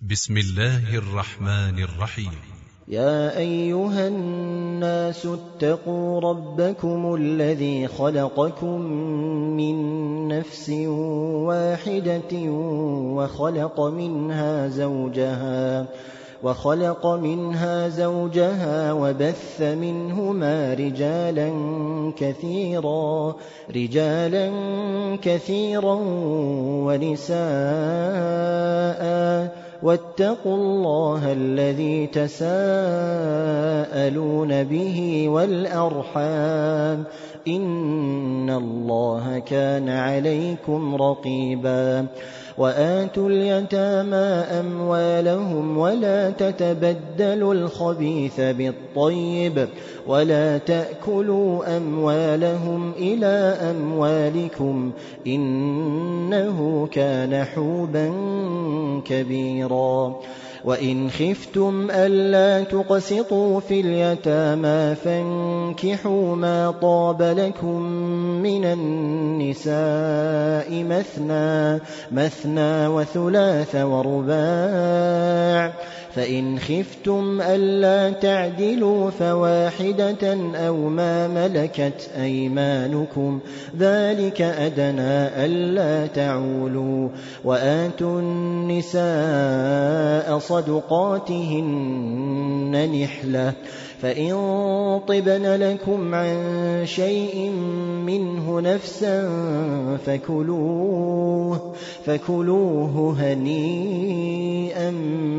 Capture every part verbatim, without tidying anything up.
بسم الله الرحمن الرحيم. يا أيها الناس اتقوا ربكم الذي خلقكم من نفس واحدة وخلق منها زوجها وخلق منها زوجها وبث منهما رجالا كثيرا رجالا كثيرا ونساء واتقوا الله الذي تساءلون به والأرحام إن الله كان عليكم رقيبا وآتوا اليتامى أموالهم ولا تتبدلوا الخبيث بالطيب ولا تأكلوا أموالهم إلى أموالكم إنه كان حوبا كبيرا وإن خفتم ألا تقسطوا في اليتامى فانكحوا ما طاب لكم من النساء مثنى مثنى وثلاث ورباع فإن خفتم ألا تعدلوا فواحدة أو ما ملكت أيمانكم ذلك أدنى ألا تعولوا وآتوا النساء صدقاتهن نحلة فإن طبن لكم عن شيء منه نفسا فكلوه فكلوه هنيئا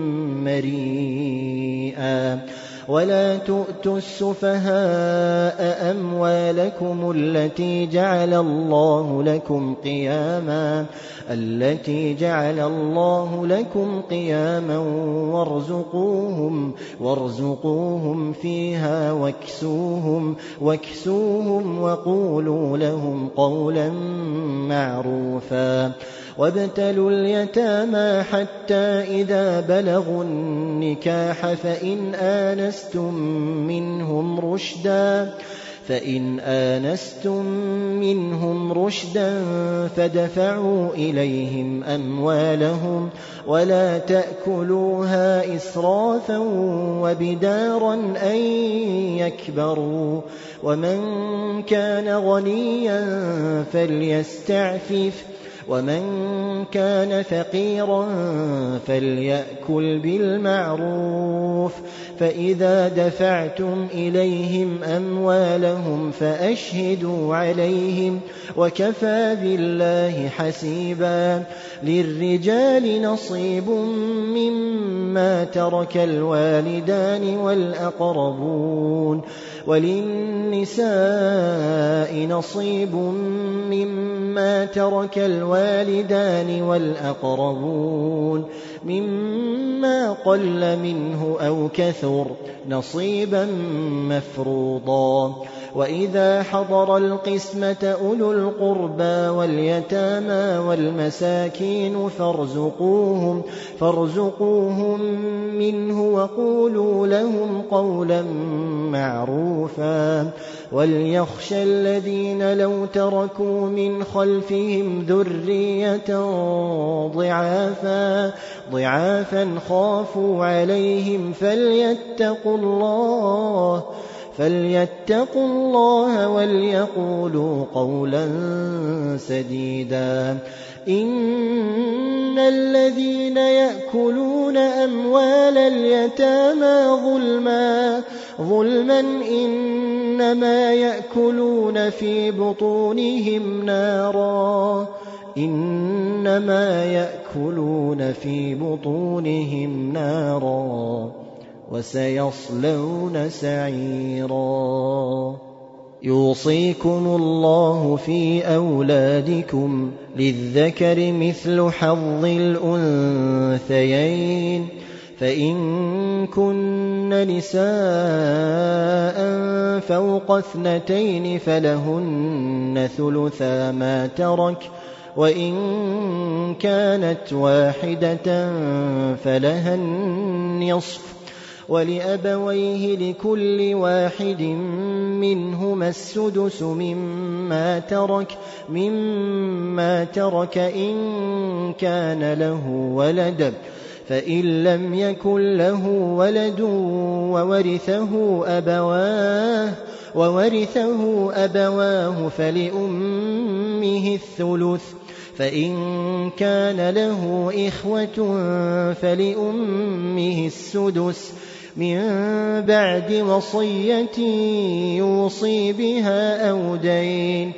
مريئا ولا تؤتوا السفهاء أموالكم التي جعل الله لكم قياما التي جعل الله لكم قياما وارزقوهم وارزقوهم فيها واكسوهم واكسوهم وقولوا لهم قولا معروفا وابتلوا اليتامى حتى إذا بلغوا النكاح فإن آنستم منهم رشدا فإن آنستم منهم رشدا فدفعوا إليهم أموالهم ولا تأكلوها إسرافا وبدارا أن يكبروا ومن كان غنيا فليستعفف ومن كان فقيرا فليأكل بالمعروف فإذا دفعتم إليهم أموالهم فأشهدوا عليهم وكفى بالله حسيبا للرجال نصيب مما ترك الوالدان والأقربون وللنساء نصيب مما ترك الوالدان والأقربون مما قل منه أو كثر نصيبا مفروضا وإذا حضر القسمة أولو القربى واليتامى والمساكين فارزقوهم فارزقوهم منه وقولوا لهم قولا معروفا وليخشى الذين لو تركوا من خلفهم ذرية ضعافا ضعافا خافوا عليهم فليتقوا الله فليتقوا الله وليقولوا قولا سديدا إن الذين يأكلون أموال اليتامى ظلما ظلما إنما يأكلون في بطونهم نارا إنما يأكلون في بطونهم نارا وسيصلون سعيرا يوصيكم الله في أولادكم للذكر مثل حظ الأنثيين فإن كن نساء فوق اثنتين فلهن ثلثا ما ترك وإن كانت واحدة فلها النصف ولأبويه لكل واحد منهما السدس مما ترك مما ترك إن كان له ولد فإن لم يكن له ولد وورثه أبواه وورثه أبواه فلأمه الثلث، فإن كان له إخوة فلأمه السدس من بعد وصية يوصي بها أو دين.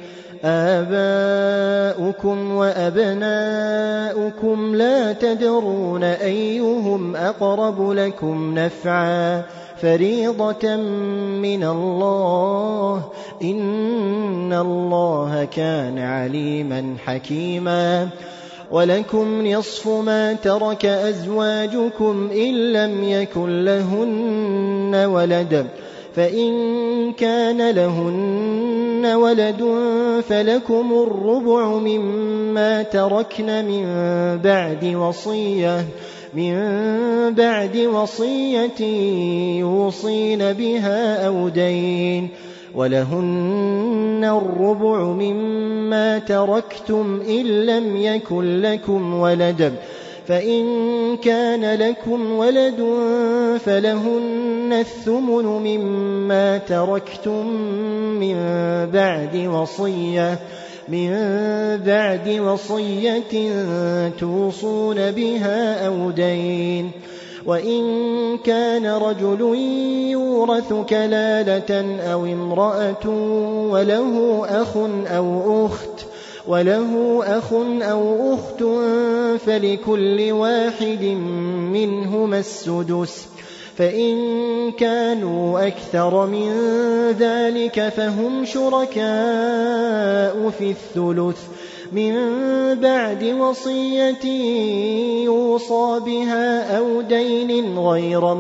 آباؤكم وأبناؤكم لا تدرون أيهم أقرب لكم نفعا فريضة من الله، إن الله كان عليما حكيما. ولكم نصف ما ترك أزواجكم إن لم يكن لهن ولد، فإن كان لهن ولد فلكم الربع مما تركن من بعد وصية من بعد وصية يوصين بها أو دين، ولهن الربع مما تركتم إن لم يكن لكم ولد، فإن كان لكم ولد فلهن الثمن مما تركتم من بعد وصية من بعد وصية توصون بها أو دين. وإن كان رجل يورث كلالة أو امرأة وله أخ أو أخت وله أخ أو أخت فلكل واحد منهما السدس، فإن كانوا أكثر من ذلك فهم شركاء في الثلث من بعد وصية يوصى بها أو دين غير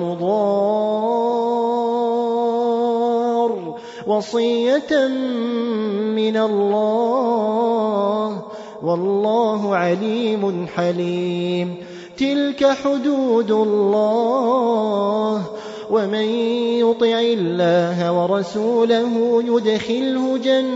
مضار، وصية من الله، والله عليم حليم. تلك حدود الله، ومن يطع الله ورسوله يدخله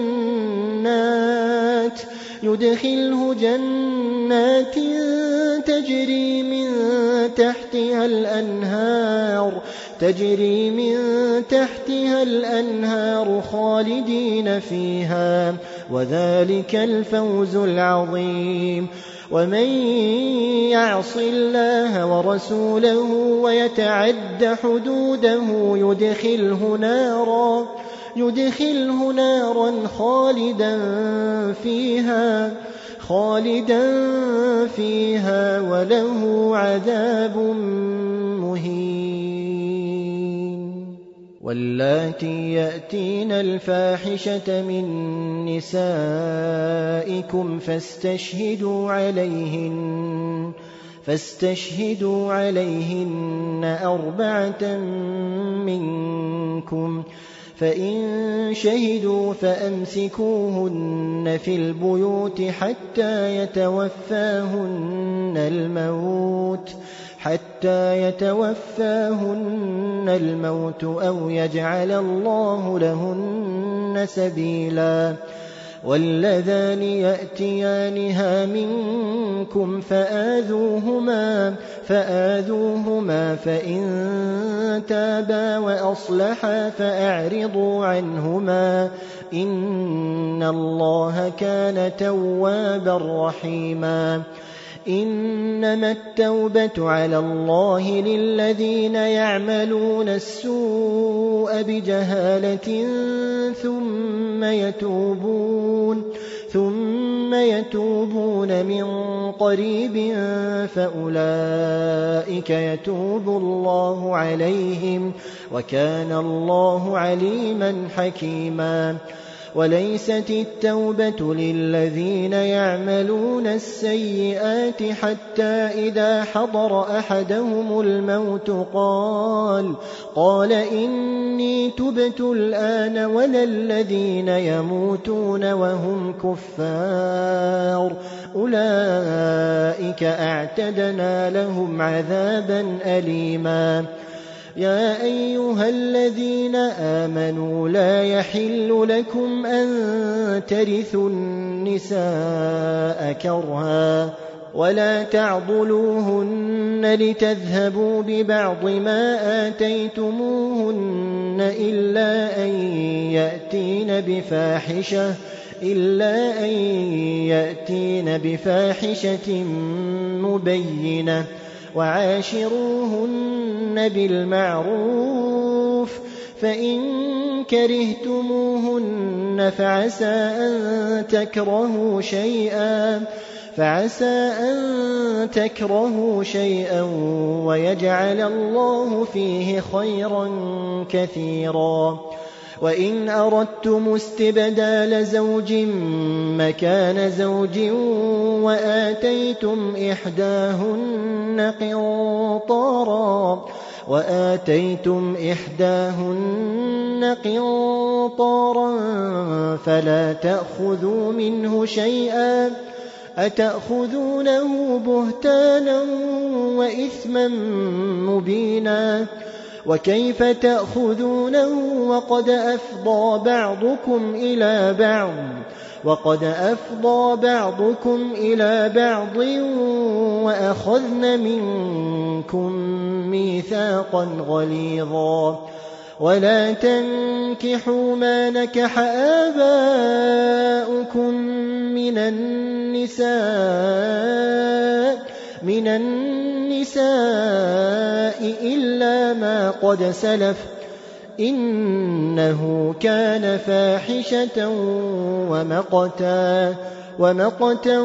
جنات يدخله جنات تجري من تحتها الأنهار تجري من تحتها الأنهار خالدين فيها، وذلك الفوز العظيم. ومن يعص الله ورسوله ويتعد حدوده يدخله نارا يدخله نارا خالدا فيها خالدا فيها وله عذاب مهين. واللاتي يأتين الفاحشة من نسائكم فاستشهدوا عليهن فاستشهدوا عليهن أربعة منكم، فإن شهدوا فأمسكوهن في البيوت حتى يتوفاهن الموت حتى يتوفاهن الموت أو يجعل الله لهن سبيلا. واللذان يأتيانها منكم فآذوهما فآذوهما فإن تابا وأصلحا فأعرضوا عنهما، إن الله كان توابا رحيما. إنما التوبة على الله للذين يعملون السوء بجهالة ثم يتوبون ثم يتوبون من قريب فأولئك يتوب الله عليهم، وكان الله عليما حكيما. وليست التوبة للذين يعملون السيئات حتى إذا حضر أحدهم الموت قال قال إني تبت الآن، ولا الذين يموتون وهم كفار أولئك أعتدنا لهم عذابا أليما. يا أيها الذين آمنوا لا يحل لكم أن ترثوا النساء كرها ولا تعضلوهن لتذهبوا ببعض ما آتيتموهن إلا أن يأتين بفاحشة إلا أن يأتين بفاحشة مبينة وعاشروهن بالمعروف فإن كرهتموهن فعسى أن تكرهوا شيئا فعسى أن تكرهوا شيئا ويجعل الله فيه خيرا كثيرا وإن أردتم استبدال زوج مكان زوج وآتيتم إحداهن قنطارا وآتيتم إحداهن قنطارا فلا تأخذوا منه شيئا أتأخذونه بهتانا وإثما مبينا وكيف تأخذونه وقد أفضى بعضكم إلى بعض وقد أفضى بعضكم إلى بعض وأخذن منكم ميثاقا غليظا ولا تنكحوا ما نكح آباؤكم من النساء من النساء إلا ما قد سلف إنه كان فاحشة ومقتا ومقتا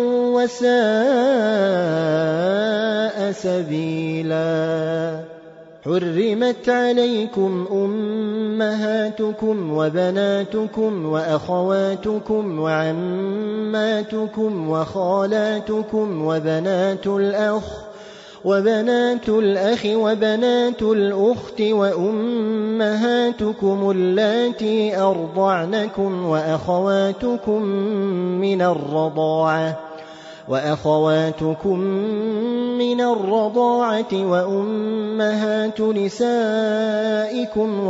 وساء سبيلا حرمت عليكم أمهاتكم وبناتكم وأخواتكم وعماتكم وخالاتكم وبنات الأخ وبنات الأخ وبنات الأخت وأمهاتكم اللاتي أرضعنكم وأخواتكم من الرضاعة وأخواتكم من الرضاعة وأمهات نسائكم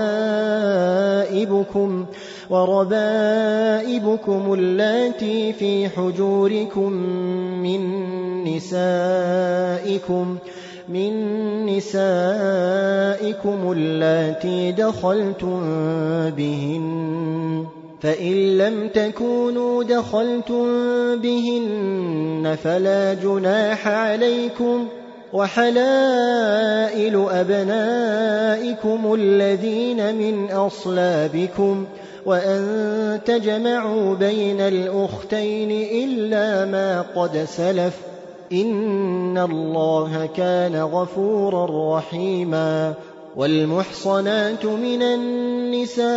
وربائبكم وربائبكم اللاتي في حجوركم من نسائكم من نسائكم اللاتي دخلتم بهن فإن لم تكونوا دخلتم بهن فلا جناح عليكم وحلائل أبنائكم الذين من أصلابكم وأن تجمعوا بين الأختين إلا ما قد سلف إن الله كان غفورا رحيما والمحصنات من النساء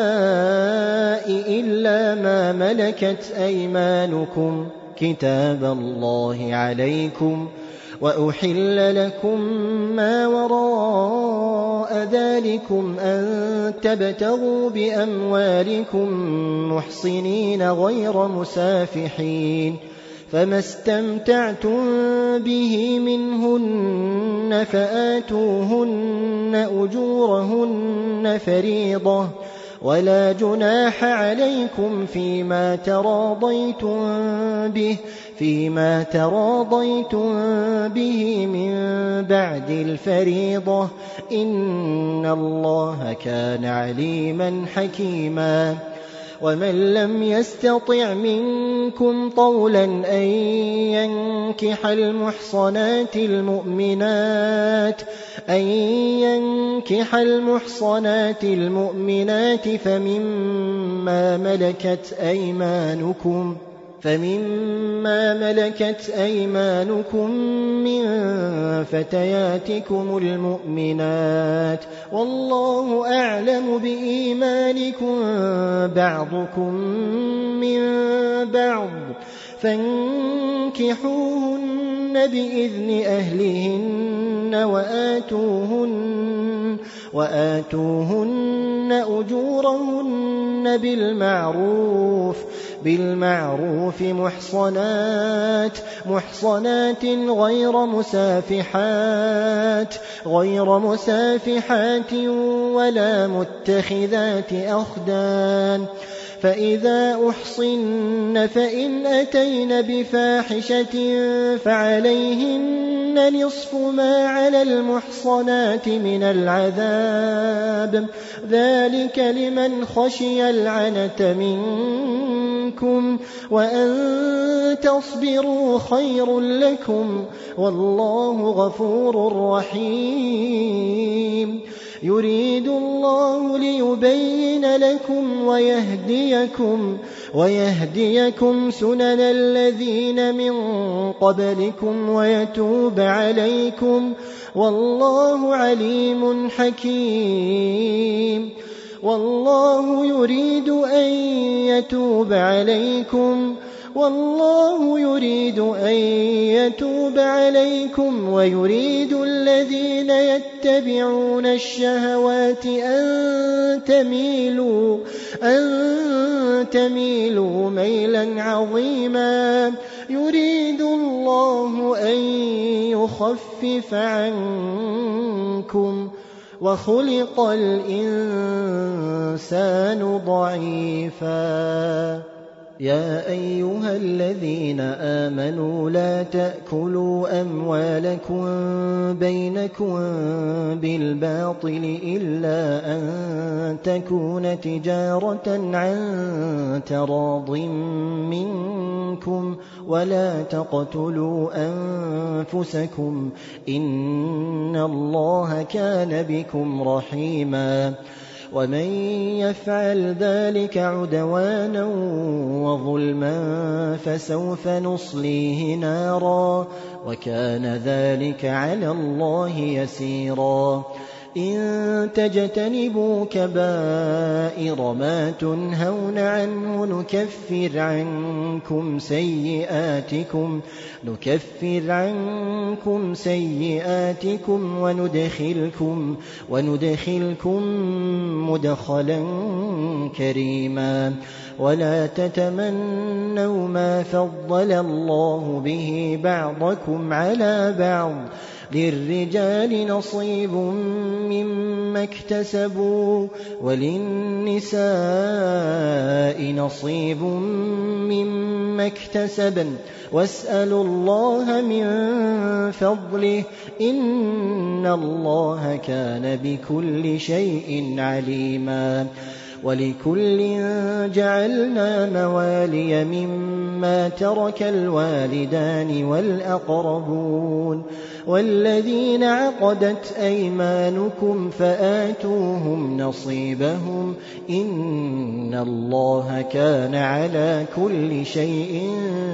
إلا ما ملكت أيمانكم كتاب الله عليكم وأحل لكم ما وراء ذلكم أن تبتغوا بأموالكم محصنين غير مسافحين فما استمتعتم به منهن فآتوهن أجورهن فريضة ولا جناح عليكم فيما تراضيتم به فيما تراضيتم به من بعد الفريضة إن الله كان عليما حكيما ومن لم يستطع منكم طولا أن ينكح المحصنات المؤمنات أن ينكح المحصنات المؤمنات فمما ملكت أيمانكم فمما ملكت أيمانكم من فتياتكم المؤمنات والله أعلم بإيمانكم بعضكم من بعض فانكحوهن بإذن أهلهن وآتوهن, وآتوهن أجورهن بالمعروف بالمعروف محصنات محصنات غير مسافحات غير مسافحات ولا متخذات أخدان فإذا أحصن فإن أتين بفاحشة فعليهن نصف ما على المحصنات من العذاب ذلك لمن خشي العنة منكم وأن تصبروا خير لكم والله غفور رحيم يريد الله ليبين لكم ويهديكم ويهديكم سنن الذين من قبلكم ويتوب عليكم والله عليم حكيم والله يريد أن يتوب عليكم والله يريد أن يتوب عليكم ويريد الذين يتبعون الشهوات أن تميلوا أن تميلوا ميلا عظيما يريد الله أن يخفف عنكم وخلق الإنسان ضعيفا يا أيها الذين آمنوا لا تأكلوا أموالكم بينكم بالباطل إلا أن تكون تجارة عن تراض منكم ولا تقتلوا أنفسكم إن الله كان بكم رحيما ومن يفعل ذلك عدوانا وظلما فسوف نصليه نارا وكان ذلك على الله يسيرا إن تجتنبوا كبائر ما تنهون عنه نكفر عنكم سيئاتكم نكفر عنكم سيئاتكم وندخلكم وندخلكم مدخلا كريما ولا تتمنوا ما فضل الله به بعضكم على بعض للرجال نصيب مما اكتسبوا وللنساء نصيب مما اكتسبن واسألوا الله من فضله إن الله كان بكل شيء عليما ولكل جعلنا موالي مما ترك الوالدان والأقربون والذين عقدت أيمانكم فآتوهم نصيبهم إن الله كان على كل شيء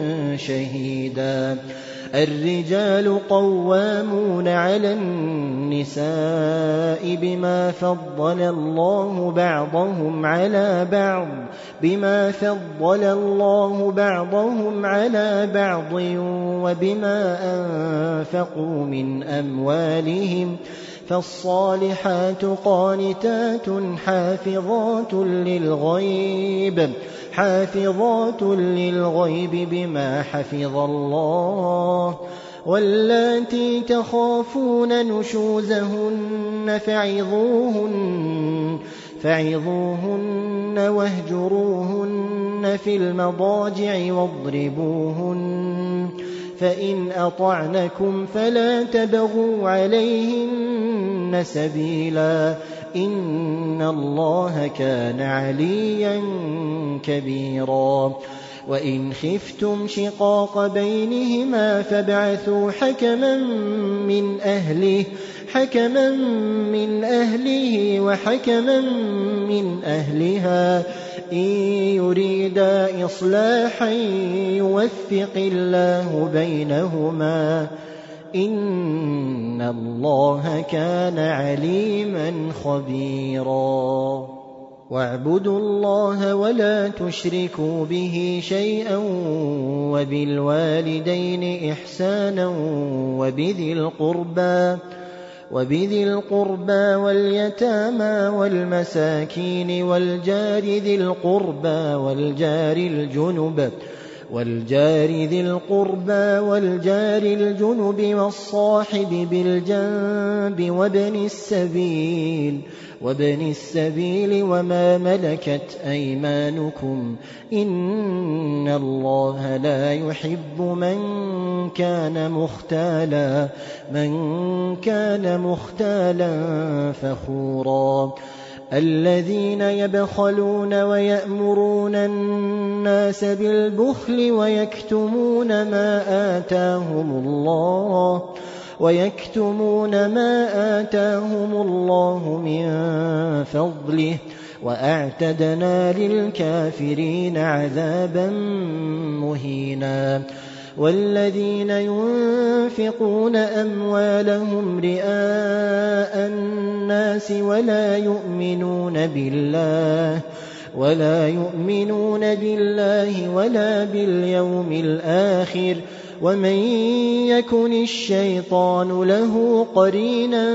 شهيدا الرجال قوامون على النساء بما فضل الله بعضهم على بعض بما فضل الله بعضهم على بعض وبما أنفقوا من أموالهم فالصالحات قانتات حافظات للغيب حافظات للغيب بما حفظ الله واللاتي تخافون نشوزهن فعظوهن فعظوهن واهجروهن في المضاجع واضربوهن فإن أطعنكم فلا تبغوا عليهن سبيلا إن الله كان عليا كبيرا وإن خفتم شقاق بينهما فابعثوا حكما من أهله حكما من أهله وحكما من أهلها إن يريدا إصلاحا يوفق الله بينهما إن الله كان عليما خبيرا واعبدوا الله ولا تشركوا به شيئا وبالوالدين إحسانا وبذي القربى وبذي القربى واليتامى والمساكين والجار ذي القربى والجار الجنب والجار ذي القربى والجار الجنب والصاحب بالجنب وابن السبيل وابن السبيل وما ملكت أيمانكم إن الله لا يحب من كان مختالا من كان مختالا فخورا الذين يبخلون ويأمرون الناس بالبخل ويكتمون ما آتاهم الله ويكتمون ما آتاهم الله من فضله وأعتدنا للكافرين عذابا مهينا والذين ينفقون أموالهم رئاء الناس ولا يؤمنون بالله ولا يؤمنون بالله ولا باليوم الآخر ومن يكن الشيطان له قرينا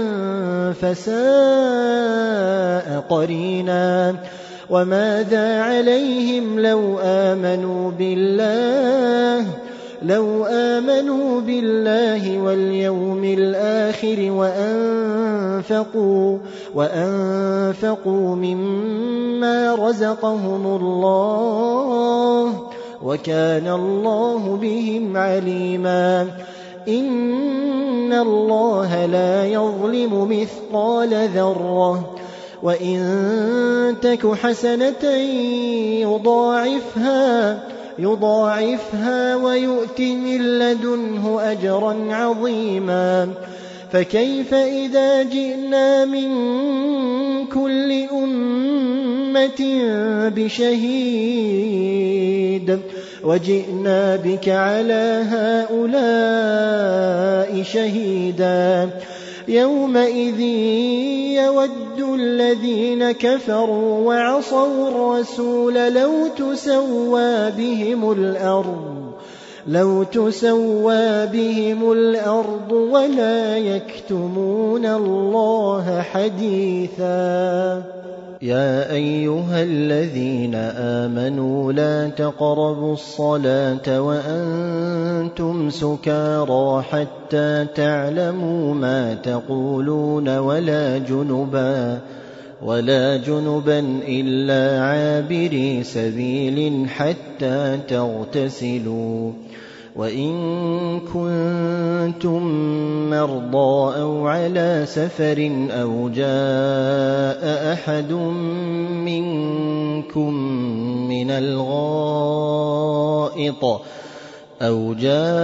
فساء قرينا وماذا عليهم لو آمنوا بالله لو آمنوا بالله واليوم الآخر وأنفقوا وأنفقوا مما رزقهم الله وكان الله بهم عليما إن الله لا يظلم مثقال ذرة وإن تك حسنة يضاعفها يضاعفها ويؤت من لدنه أجرا عظيما فكيف إذا جئنا من كل أمة بشهيد وجئنا بك على هؤلاء شهيدا يومئذ يود الذين كفروا وعصوا الرسول لو تسوى بهم الأرض لو تسوى بهم الأرض ولا يكتمون الله حديثا يا أيها الذين آمنوا لا تقربوا الصلاة وأنتم سكارى حتى تعلموا ما تقولون ولا جنبا ولا جنبا إلا عابري سبيل حتى تغتسلوا وإن كنتم مرضى أو على سفر أو جاء أحد منكم من الغائط أو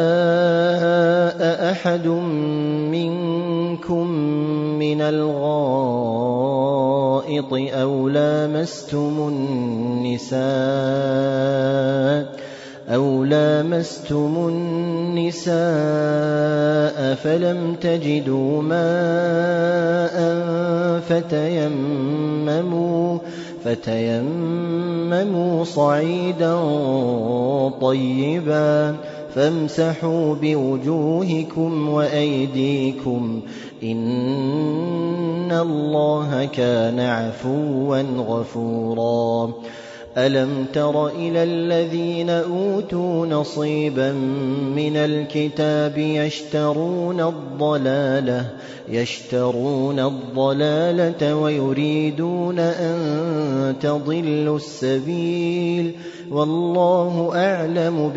جاء أحد منكم من الغائط أو لامستم النساء أو لامستم النساء فلم تجدوا ماء فتيمموا فتيمموا صعيدا طيبا فامسحوا بوجوهكم وأيديكم إن الله كان عفوا غفورا ألم تر إلى الذين أوتوا نصيبا من الكتاب يشترون الضلالة يشترون الضلالة ويريدون أن تضلوا السبيل والله أعلم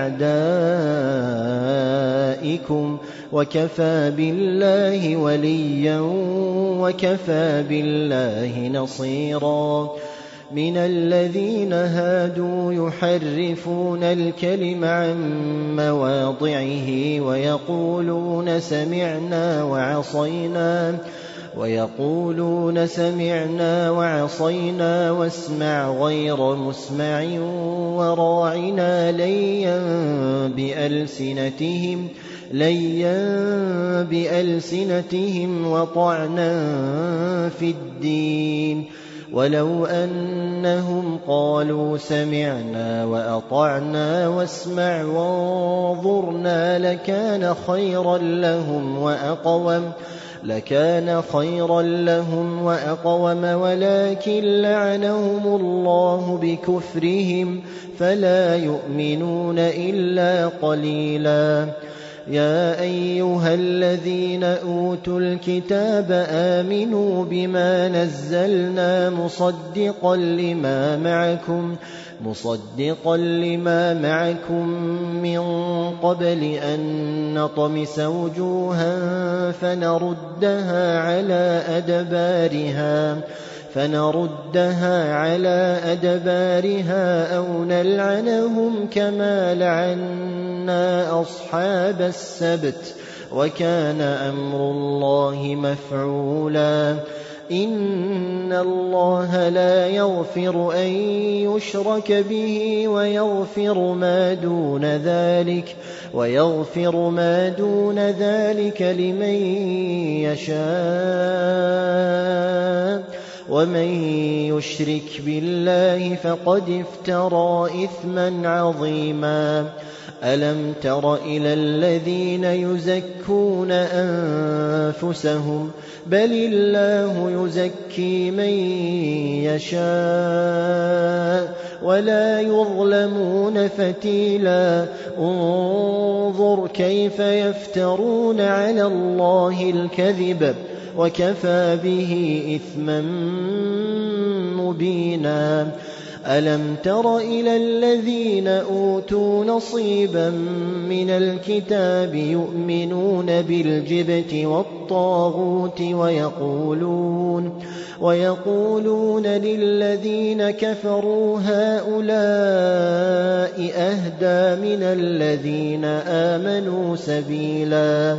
بأعدائكم وكفى بالله وليا وكفى بالله نصيرا من الذين هادوا يحرفون الكلم عن مواضعه ويقولون سمعنا وعصينا ويقولون سمعنا وعصينا واسمع غير مسمع وراعنا ليا بألسنتهم ليا بألسنتهم وطعنا في الدين ولو أنهم قالوا سمعنا وأطعنا واسمع وانظرنا لكان خيرا لهم وأقوم لكان خيرا لهم وأقوم ولكن لعنهم الله بكفرهم فلا يؤمنون إلا قليلا. يا أيها الذين أوتوا الكتاب آمنوا بما نزلنا مصدقا لما معكم مصدقا لما معكم من قبل أن نطمس وجوها فنردها على أدبارها فنردها على أدبارها أو نلعنهم كما لعنا أصحاب السبت وكان أمر الله مفعولا. إن الله لا يغفر أن يشرك به ويغفر ما دون ذلك ويغفر ما دون ذلك لمن يشاء ومن يشرك بالله فقد افترى إثما عظيما. ألم تر إلى الذين يزكون أنفسهم بل الله يزكي من يشاء ولا يظلمون فتيلا. انظر كيف يفترون على الله الكذب وكفى به إثما مبينا. ألم تر إلى الذين أوتوا نصيبا من الكتاب يؤمنون بالجبت والطاغوت ويقولون ويقولون للذين كفروا هؤلاء أهدى من الذين آمنوا سبيلا.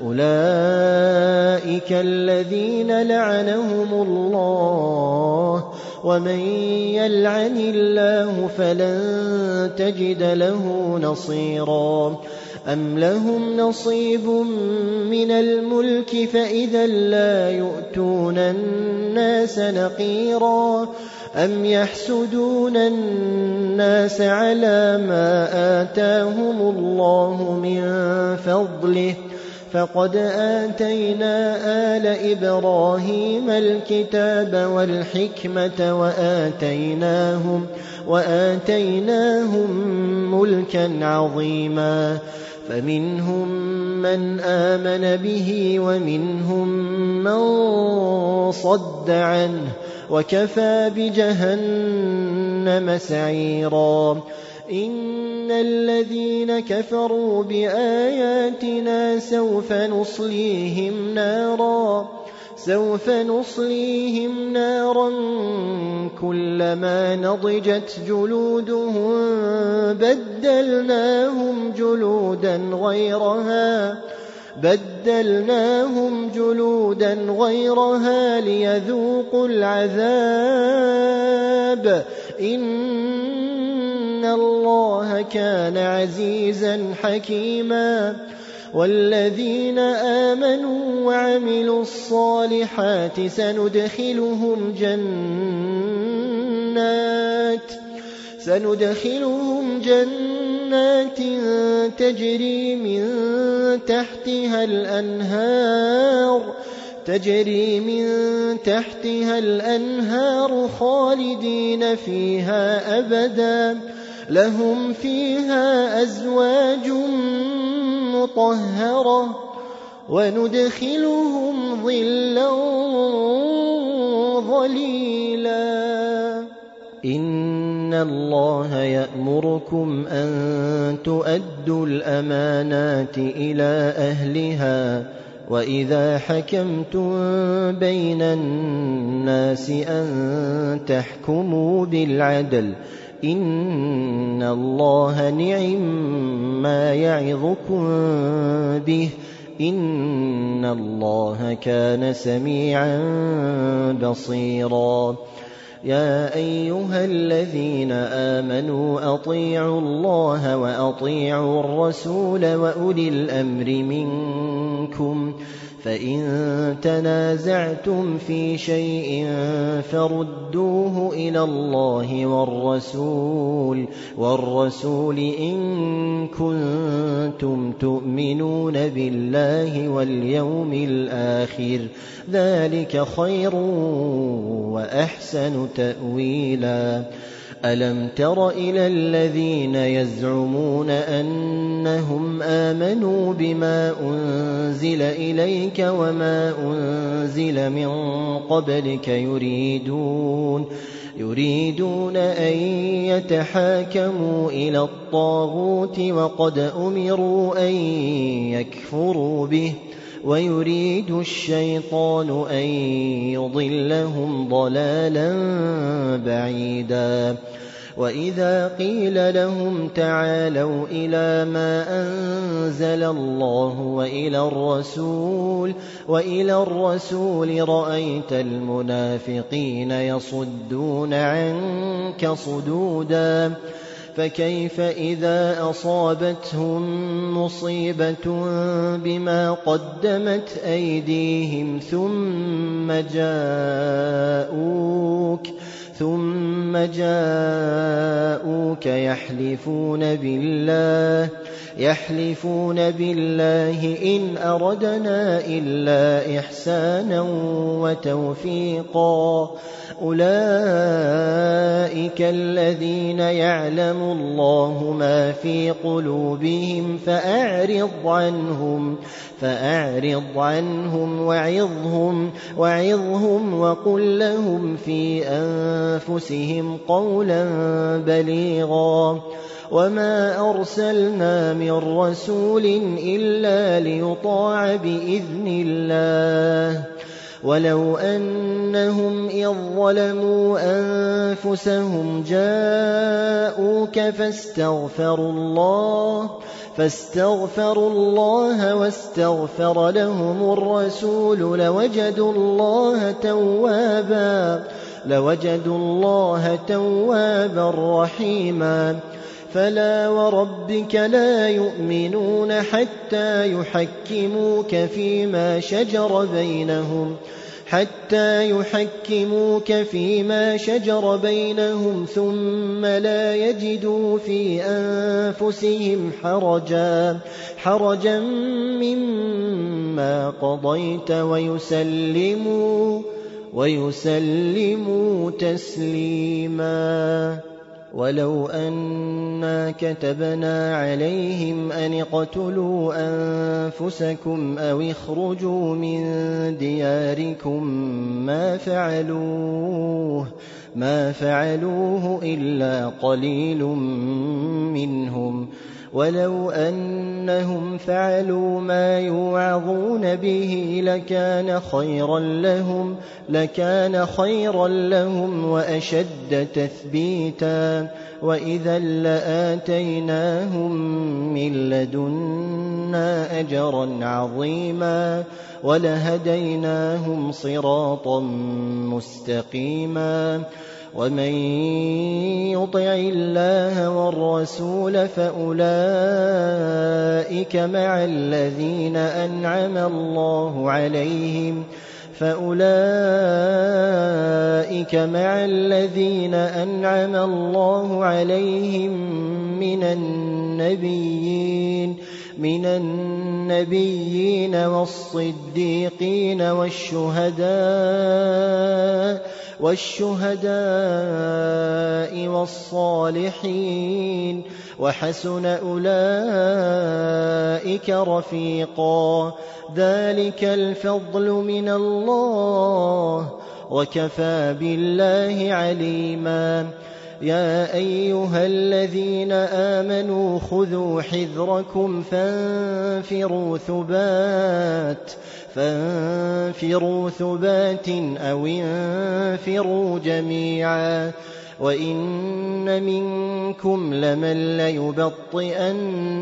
أولئك الذين لعنهم الله ومن يلعن الله فلن تجد له نصيرا. أم لهم نصيب من الملك فإذا لا يؤتون الناس نقيرا. أم يحسدون الناس على ما آتاهم الله من فضله فقد آتينا آل إبراهيم الكتاب والحكمة وآتيناهم, وآتيناهم ملكا عظيما. فمنهم من آمن به ومنهم من صد عنه وكفى بجهنم سعيرا. إن الذين كفروا بآياتنا سوف نصليهم نارا سوف نصليهم نارا كلما نضجت جلودهم بدلناهم جلودا غيرها بدلناهم جلودا غيرها ليذوقوا العذاب إن الله كان عزيزا حكيما. والذين آمنوا وعملوا الصالحات سندخلهم جنات سندخلهم جنات تجري من تحتها الأنهار تجري من تحتها الأنهار خالدين فيها أبدا لهم فيها أزواج مطهرة وندخلهم ظلا ظليلا. إن الله يأمركم أن تؤدوا الأمانات إلى أهلها وإذا حكمتم بين الناس أن تحكموا بالعدل إن الله نعم ما يعظكم به إن الله كان سميعا بصيرا. يا أيها الذين آمنوا أطيعوا الله وأطيعوا الرسول وأولي الأمر منكم فإن تنازعتم في شيء فردوه إلى الله والرسول والرسول إن كنتم تؤمنون بالله واليوم الآخر ذلك خير وأحسن تأويلا ألم تر إلى الذين يزعمون أنهم آمنوا بما أنزل إليك وما أنزل من قبلك يريدون يريدون أن يتحاكموا إلى الطاغوت وقد أمروا أن يكفروا به ويريد الشيطان أن يضلهم ضلالا بعيدا وإذا قيل لهم تعالوا إلى ما أنزل الله وإلى الرسول وإلى الرسول رأيت المنافقين يصدون عنك صدودا فكيف إذا أصابتهم مصيبة بما قدمت أيديهم ثم جاءوك ثم جاءوك يحلفون بالله يحلفون بالله إن أردنا إلا إحسانا وتوفيقا أولئك الذين يعلم الله ما في قلوبهم فأعرض عنهم فأعرض عنهم وعظهم وعظهم وقل لهم في أنفسهم قولا بليغا وما أرسلنا من رسول إلا ليطاع بإذن الله ولو أنهم إذ ظلموا أنفسهم جاءوك فاستغفروا الله فاستغفروا الله واستغفر لهم الرسول لوجدوا الله توابا لوجدوا الله توابا رحيما فلا وربك لا يؤمنون حتى يحكموك فيما شجر بينهم حتى يحكموك فيما شجر بينهم ثم لا يجدوا في أنفسهم حرجا حرجا مما قضيت ويسلموا ويسلموا تسليما ولو أنا كتبنا عليهم أن اقتلوا أنفسكم أو اخرجوا من دياركم ما فعلوه ما فعلوه إلا قليل منهم ولو أنهم فعلوا ما يوعظون به لكان خيرا لهم لكان خيرا لهم وأشد تثبيتا وإذا لآتيناهم من لدنا أجرا عظيما ولهديناهم صراطا مستقيما ومن يطع الله والرسول فأولئك مع الذين أنعم الله عليهم فأولئك مع الذين أنعم الله عليهم من النبيين من النبيين والصديقين والشهداء والشهداء والصالحين وحسن أولئك رفيقا ذلك الفضل من الله وكفى بالله عليما يا أيها الذين آمنوا خذوا حذركم فانفروا ثبات فانفروا ثبات أو انفروا جميعا وإن منكم لمن ليبطئن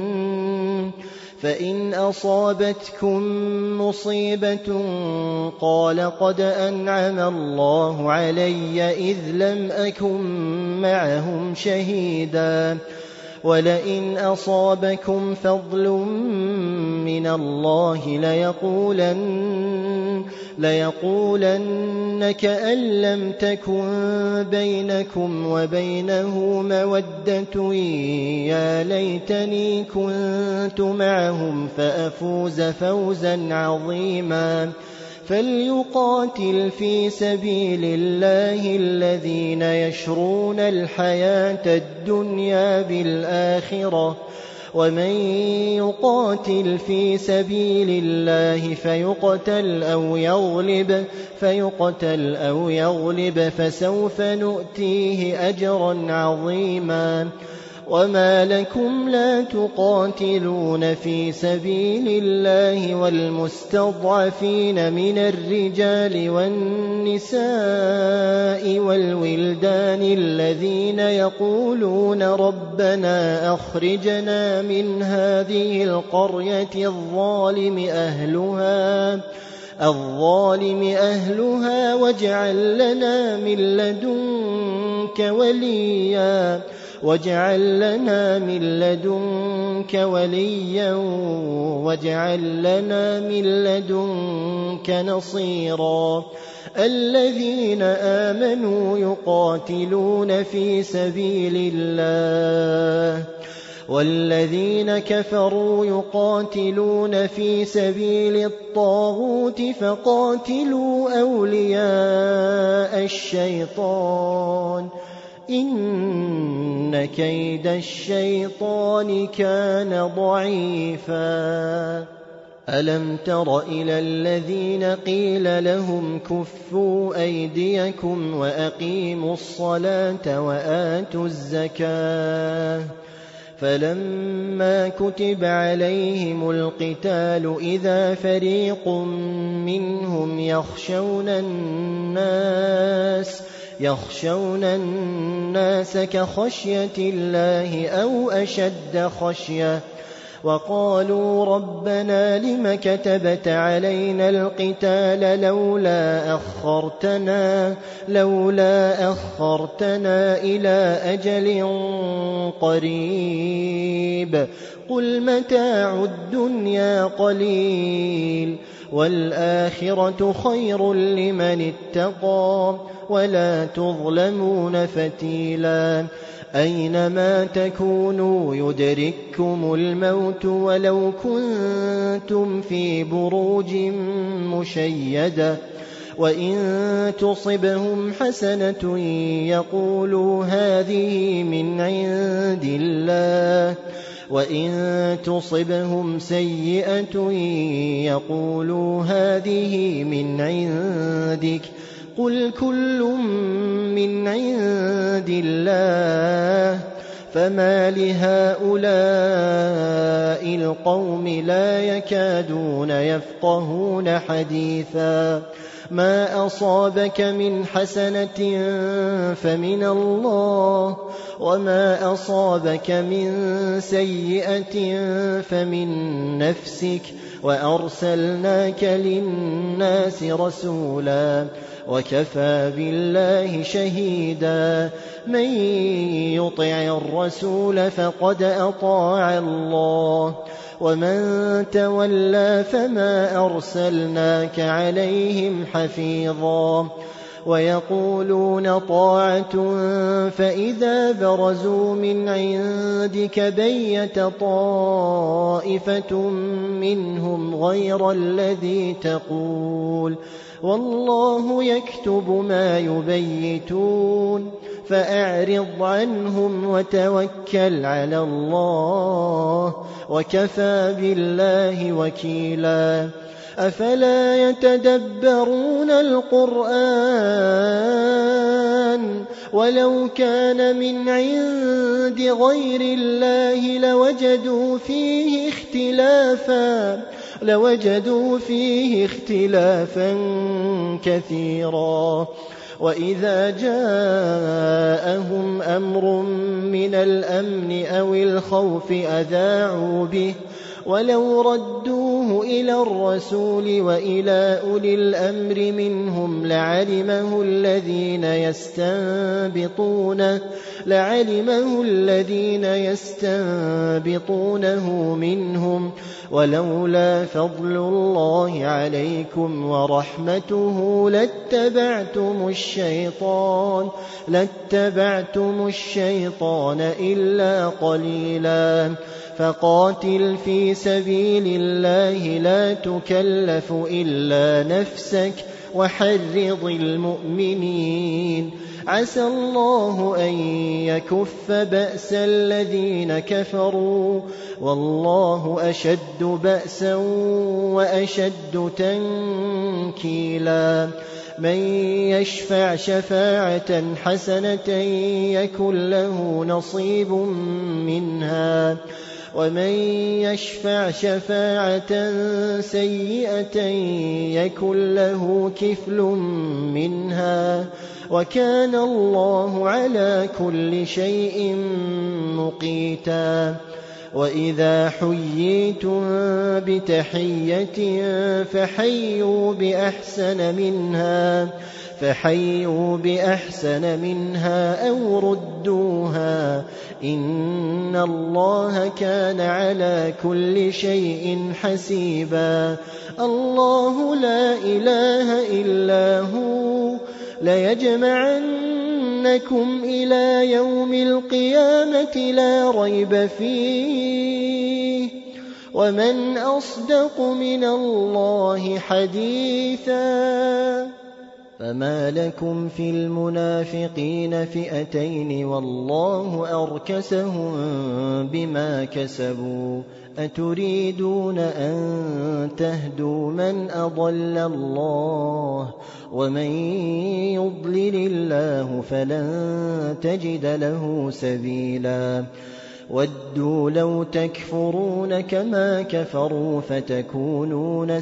فإن أصابتكم مصيبة قال قد أنعم الله علي إذ لم أكن معهم شهيدا ولئن أصابكم فضل من الله ليقولن, ليقولن كأن لم تكن بينكم وبينه مودة يا ليتني كنت معهم فأفوز فوزا عظيما فليقاتل في سبيل الله الذين يشرون الحياة الدنيا بالآخرة ومن يقاتل في سبيل الله فيقتل أو يغلب, فيقتل أو يغلب فسوف نؤتيه أجرا عظيما وما لكم لا تقاتلون في سبيل الله والمستضعفين من الرجال والنساء والولدان الذين يقولون ربنا أخرجنا من هذه القرية الظالم أهلها الظالم أهلها واجعل لنا من لدنك وليا واجعل لنا من لدنك وليا واجعل لنا من لدنك نصيرا الذين آمنوا يقاتلون في سبيل الله والذين كفروا يقاتلون في سبيل الطاغوت فقاتلوا أولياء الشيطان إن كيد الشيطان كان ضعيفا ألم تر إلى الذين قيل لهم كفوا أيديكم وأقيموا الصلاة وآتوا الزكاة فلما كتب عليهم القتال إذا فريق منهم يخشون الناس يخشون الناس كخشية الله أو أشد خشية وقالوا ربنا لم كتبت علينا القتال لولا أخرتنا, لولا أخرتنا إلى أجل قريب قل متاع الدنيا قليل والآخرة خير لمن اتقى ولا تظلمون فتيلا أينما تكونوا يدرككم الموت ولو كنتم في بروج مشيدة وإن تصبهم حسنة يقولوا هذه من عند الله وإن تصبهم سيئة يقولوا هذه من عندك قل كل من عند الله فما لهؤلاء القوم لا يكادون يفقهون حديثا ما أصابك من حسنة فمن الله وما أصابك من سيئة فمن نفسك وأرسلناك للناس رسولا وكفى بالله شهيدا من يطع الرسول فقد أطاع الله ومن تولى فما أرسلناك عليهم حفيظا ويقولون طاعة فإذا برزوا من عندك بيت طائفة منهم غير الذي تقول والله يكتب ما يبيتون فأعرض عنهم وتوكل على الله وكفى بالله وكيلا أفلا يتدبرون القرآن ولو كان من عند غير الله لوجدوا فيه اختلافا لوجدوا فيه اختلافا كثيرا وإذا جاءهم أمر من الأمن أو الخوف أذاعوا به ولو ردوه ردوه إلى الرسول وإلى أولي الأمر منهم لعلمه الذين يستنبطونه لعلمه الذين يستنبطونه منهم ولولا فضل الله عليكم ورحمته لاتبعتم الشيطان لاتبعتم الشيطان إلا قليلا فقاتل في سبيل الله لا تكلف إلا نفسك وحرض المؤمنين عسى الله أن يكف بأس الذين كفروا والله أشد بأسا وأشد تنكيلا من يشفع شفاعة حسنة يكن له نصيب منها ومن يشفع شفاعة سيئة يكن له كفل منها وكان الله على كل شيء مقيتا وإذا حييتم بتحية فحيوا بأحسن منها فحيوا بأحسن منها أو ردوها إن الله كان على كل شيء حسيبا الله لا إله إلا هو ليجمعنكم إلى يوم القيامة لا ريب فيه ومن أصدق من الله حديثا فما لكم في المنافقين فئتين والله أركسهم بما كسبوا أتريدون أن تهدوا من أضل الله ومن يضلل الله فلن تجد له سبيلا ودوا لو تكفرون كما كفروا فتكونون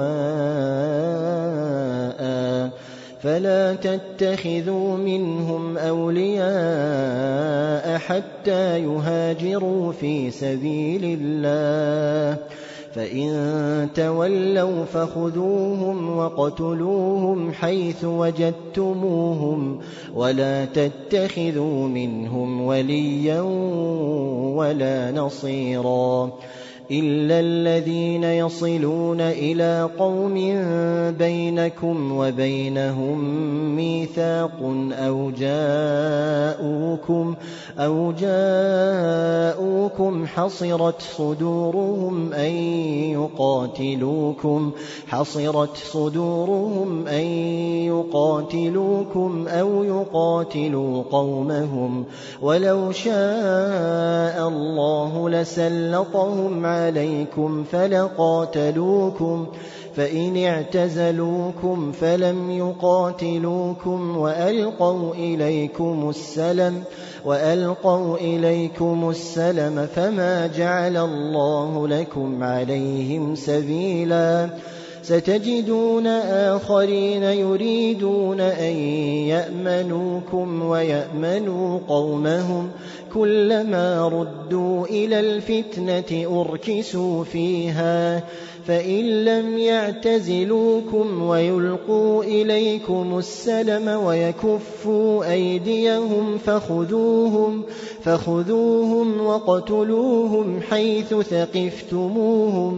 سواء فلا تتخذوا منهم أولياء حتى يهاجروا في سبيل الله فإن تولوا فخذوهم وقتلوهم حيث وجدتموهم ولا تتخذوا منهم وليا ولا نصيرا إلا الذين يصلون إلى قوم بينكم وبينهم ميثاق أو جاءوكم أو جاءوكم حصرت صدورهم أن يقاتلوكم حصرت صدورهم أن يقاتلوكم أو يقاتلوا قومهم ولو شاء الله لسلطهم عليكم فلقاتلوكم فإن اعتزلوكم فلم يقاتلوكم وألقوا إليكم السلم وألقوا إليكم السلم فما جعل الله لكم عليهم سبيلا ستجدون آخرين يريدون أن يأمنوكم ويأمنوا قومهم كلما ردوا إلى الفتنة أركسوا فيها فإن لم يعتزلوكم ويلقوا إليكم السلم ويكفوا أيديهم فخذوهم فخذوهم وقتلوهم حيث ثقفتموهم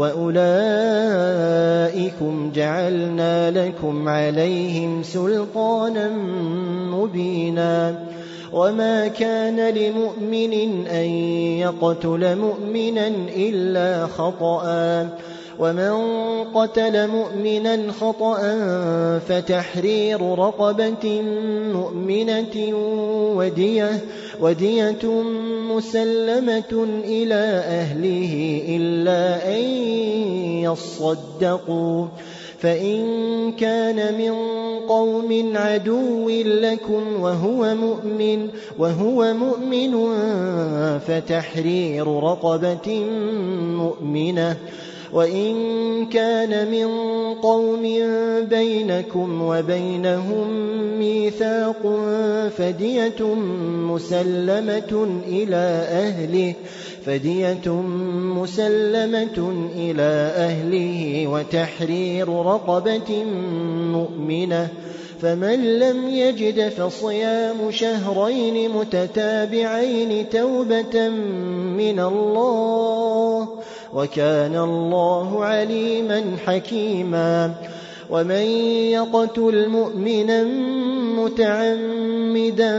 وأولئكم جعلنا لكم عليهم سلطانا مبينا وما كان لمؤمن أن يقتل مؤمنا إلا خطأ ومن قتل مؤمنا خطأ فتحرير رقبة مؤمنة ودية, ودية مسلمة إلى أهله إلا أن يصدقوا فإن كان من قوم عدو لكم وهو مؤمن وهو مؤمن فتحرير رقبة مؤمنة وإن كان من قوم بينكم وبينهم ميثاق فدية مسلمة إلى أهله فدية مسلمة إلى أهله وتحرير رقبة مؤمنة فمن لم يجد فصيام شهرين متتابعين توبة من الله وكان الله عليما حكيما ومن يقتل مؤمنا متعمدا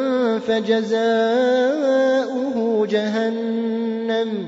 فجزاؤه جهنم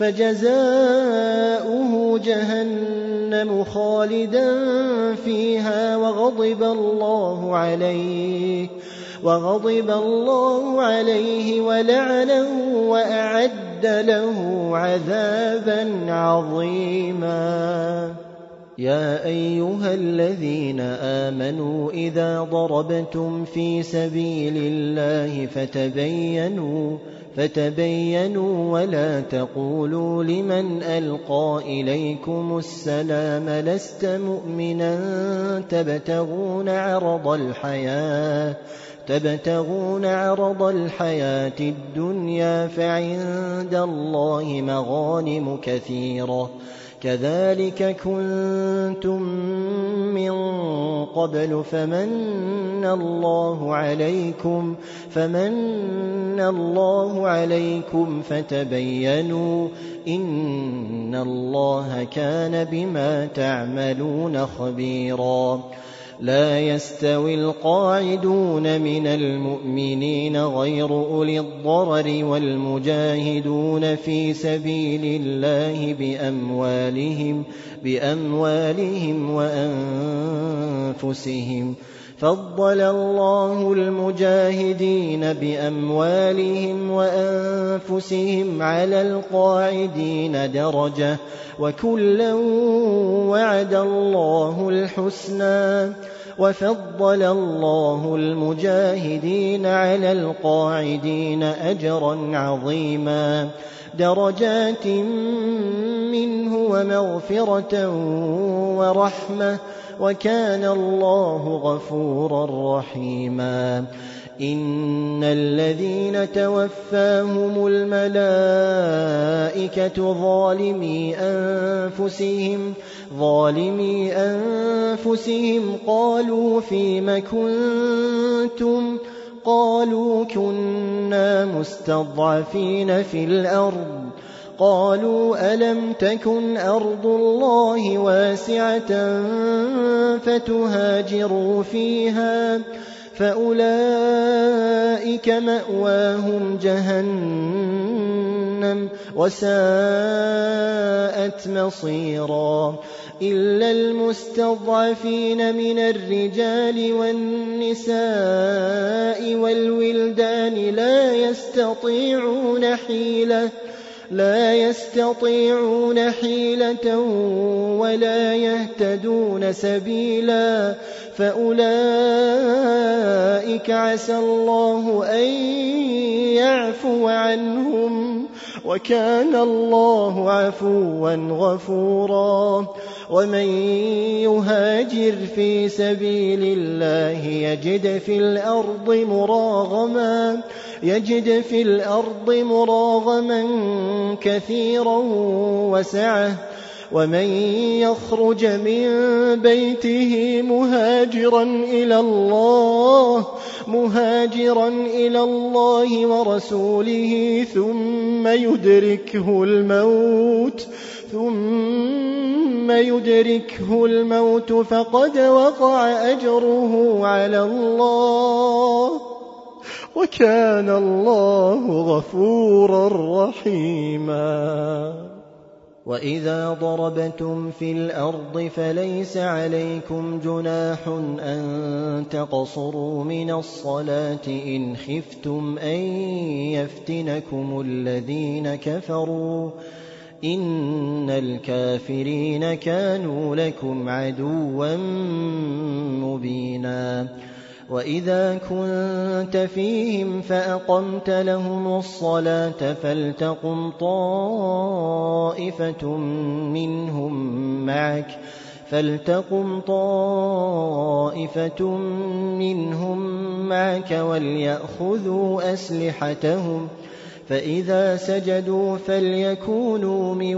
فجزاؤه جهنم خالدا فيها وغضب الله عليه وغضب الله عليه ولعنه وأعد له عذابا عظيما. يا أيها الذين آمنوا إذا ضربتم في سبيل الله فتبينوا فتبينوا ولا تقولوا لمن ألقى إليكم السلام لست مؤمنا تبتغون عرض الحياة تبتغون عرض الحياة الدنيا فعند الله مغانم كثيرة كذلك كنتم من قبل فمن الله عليكم فمن الله عليكم فتبينوا إن الله كان بما تعملون خبيرا. لا يستوي القاعدون من المؤمنين غير أولي الضرر والمجاهدون في سبيل الله بأموالهم, بأموالهم وأنفسهم فضل الله المجاهدين بأموالهم وأنفسهم على القاعدين درجة وكلا وعد الله الحسنى وفضل الله المجاهدين على القاعدين أجرا عظيما درجات منه ومغفرة ورحمة وكان الله غفورا رحيما. إن الذين توفاهم الملائكة ظالمي أنفسهم ظالمي أنفسهم قالوا فيم كنتم قالوا كنا مستضعفين في الأرض قالوا ألم تكن أرض الله واسعة فتهاجروا فيها فأولئك مأواهم جهنم وساءت مصيرا إلا المستضعفين من الرجال والنساء والولدان لا يستطيعون حيلة لا يستطيعون حيلة ولا يهتدون سبيلا فأولئك عسى الله أن يعفو عنهم وكان الله عفوا غفورا. ومن يهاجر في سبيل الله يجد في الأرض مراغما يجد في الأرض مراغما كثيرا وسعة ومن يخرج من بيته مهاجرا إلى الله مهاجرا إلى الله ورسوله ثم يدركه الموت ثم يدركه الموت فقد وقع أجره على الله وكان الله غفورا رحيما. وإذا ضربتم في الأرض فليس عليكم جناح أن تقصروا من الصلاة إن خفتم أن يفتنكم الذين كفروا إن الكافرين كانوا لكم عدوا مبينا. وإذا كنت فيهم فأقمت لهم الصلاة فلتقم طائفة منهم معك فلتقم طائفة منهم معك وليأخذوا أسلحتهم فإذا سجدوا فليكونوا من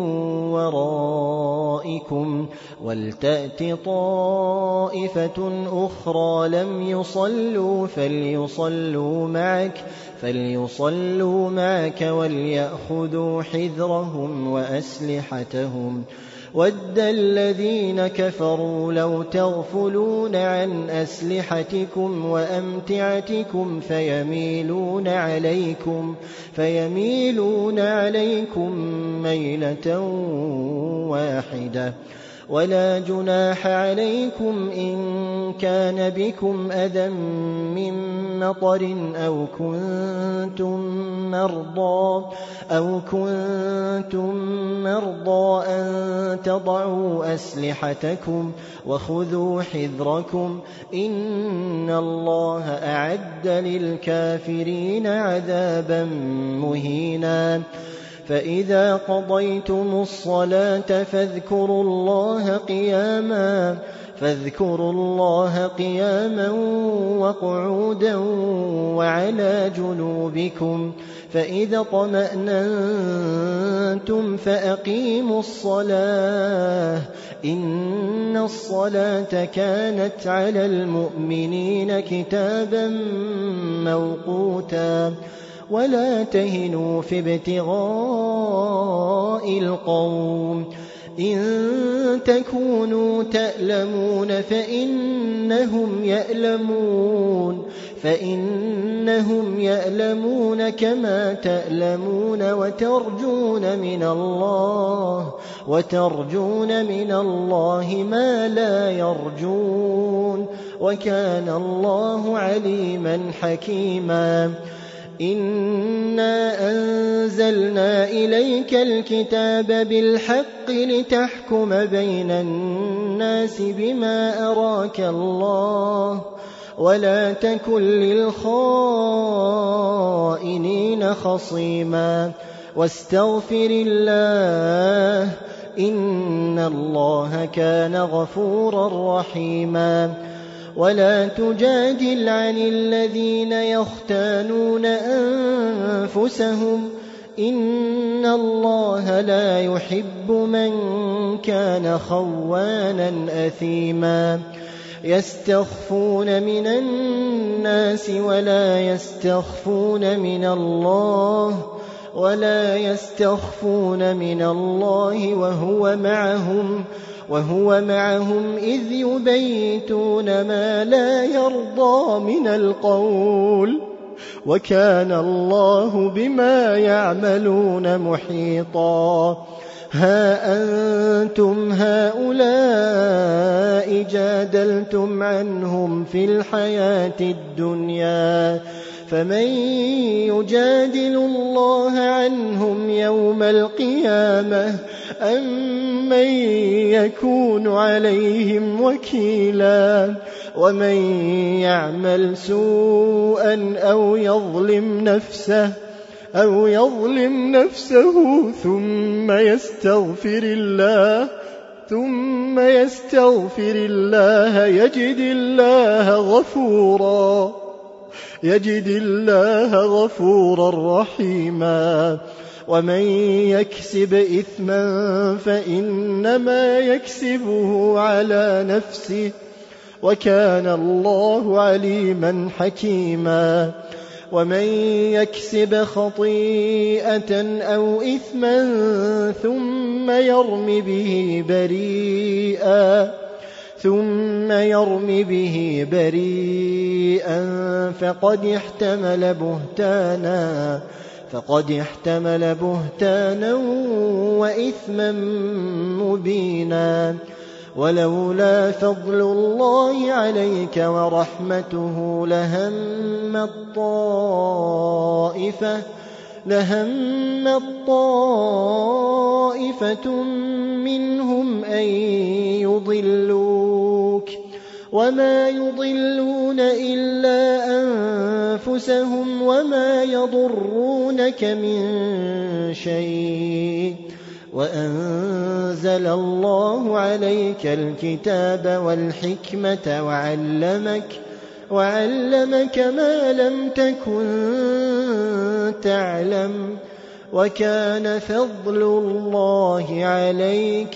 ورائكم ولتأت طائفة أخرى لم يصلوا فليصلوا معك فليصلوا معك وليأخذوا حذرهم وأسلحتهم وَدَّ الَّذِينَ كَفَرُوا لَوْ تَغْفُلُونَ عَنْ أَسْلِحَتِكُمْ وَأَمْتِعَتِكُمْ فَيَمِيلُونَ عَلَيْكُمْ فَيَمِيلُونَ عَلَيْكُمْ مَيْلَةً وَاحِدَةً ولا جناح عليكم إن كان بكم أذى من مطر أو كنتم مرضى أو كنتم مرضى أن تضعوا أسلحتكم وخذوا حذركم إن الله أعد للكافرين عذابا مهينا فإذا قضيتم الصلاة فاذكروا الله قياما فاذكروا الله قياما وقعودا وعلى جنوبكم فإذا اطمأننتم فأقيموا الصلاة إن الصلاة كانت على المؤمنين كتابا موقوتا ولا تهنوا في ابتغاء القوم إن تكونوا تألمون فإنهم يألمون فإنهم يألمون كما تألمون وترجون من الله وترجون من الله ما لا يرجون وكان الله عليما حكيما إنا أنزلنا إليك الكتاب بالحق لتحكم بين الناس بما أراك الله ولا تكن للخائنين خصيما واستغفر الله إن الله كان غفورا رحيما ولا تجادل عن الذين يختانون أنفسهم إن الله لا يحب من كان خوانا أثيما يستخفون من الناس ولا يستخفون من الله ولا يستخفون من الله وهو معهم وهو معهم إذ يبيتون ما لا يرضى من القول وكان الله بما يعملون محيطا ها أنتم هؤلاء جادلتم عنهم في الحياة الدنيا فمن يجادل الله عنهم يوم القيامة أم من يكون عليهم وكيلا ومن يعمل سوءا أو يظلم نفسه أو يظلم نفسه ثم يستغفر الله ثم يستغفر الله يجد الله غفورا يجد الله غفورا رحيما ومن يكسب إثما فإنما يكسبه على نفسه وكان الله عليما حكيما ومن يكسب خطيئة أو إثما ثم يرم به بريئا ثم يرم به بريئا فقد احتمل بهتانا فقد احتمل بهتانا وإثما مبينا ولولا فضل الله عليك ورحمته لهمت طائفة لهمت طائفة منهم أن يضلوك وما يضلون إلا أنفسهم وما يضرونك من شيء وأنزل الله عليك الكتاب والحكمة وعلمك وعلمك ما لم تكن تعلم وكان فضل الله عليك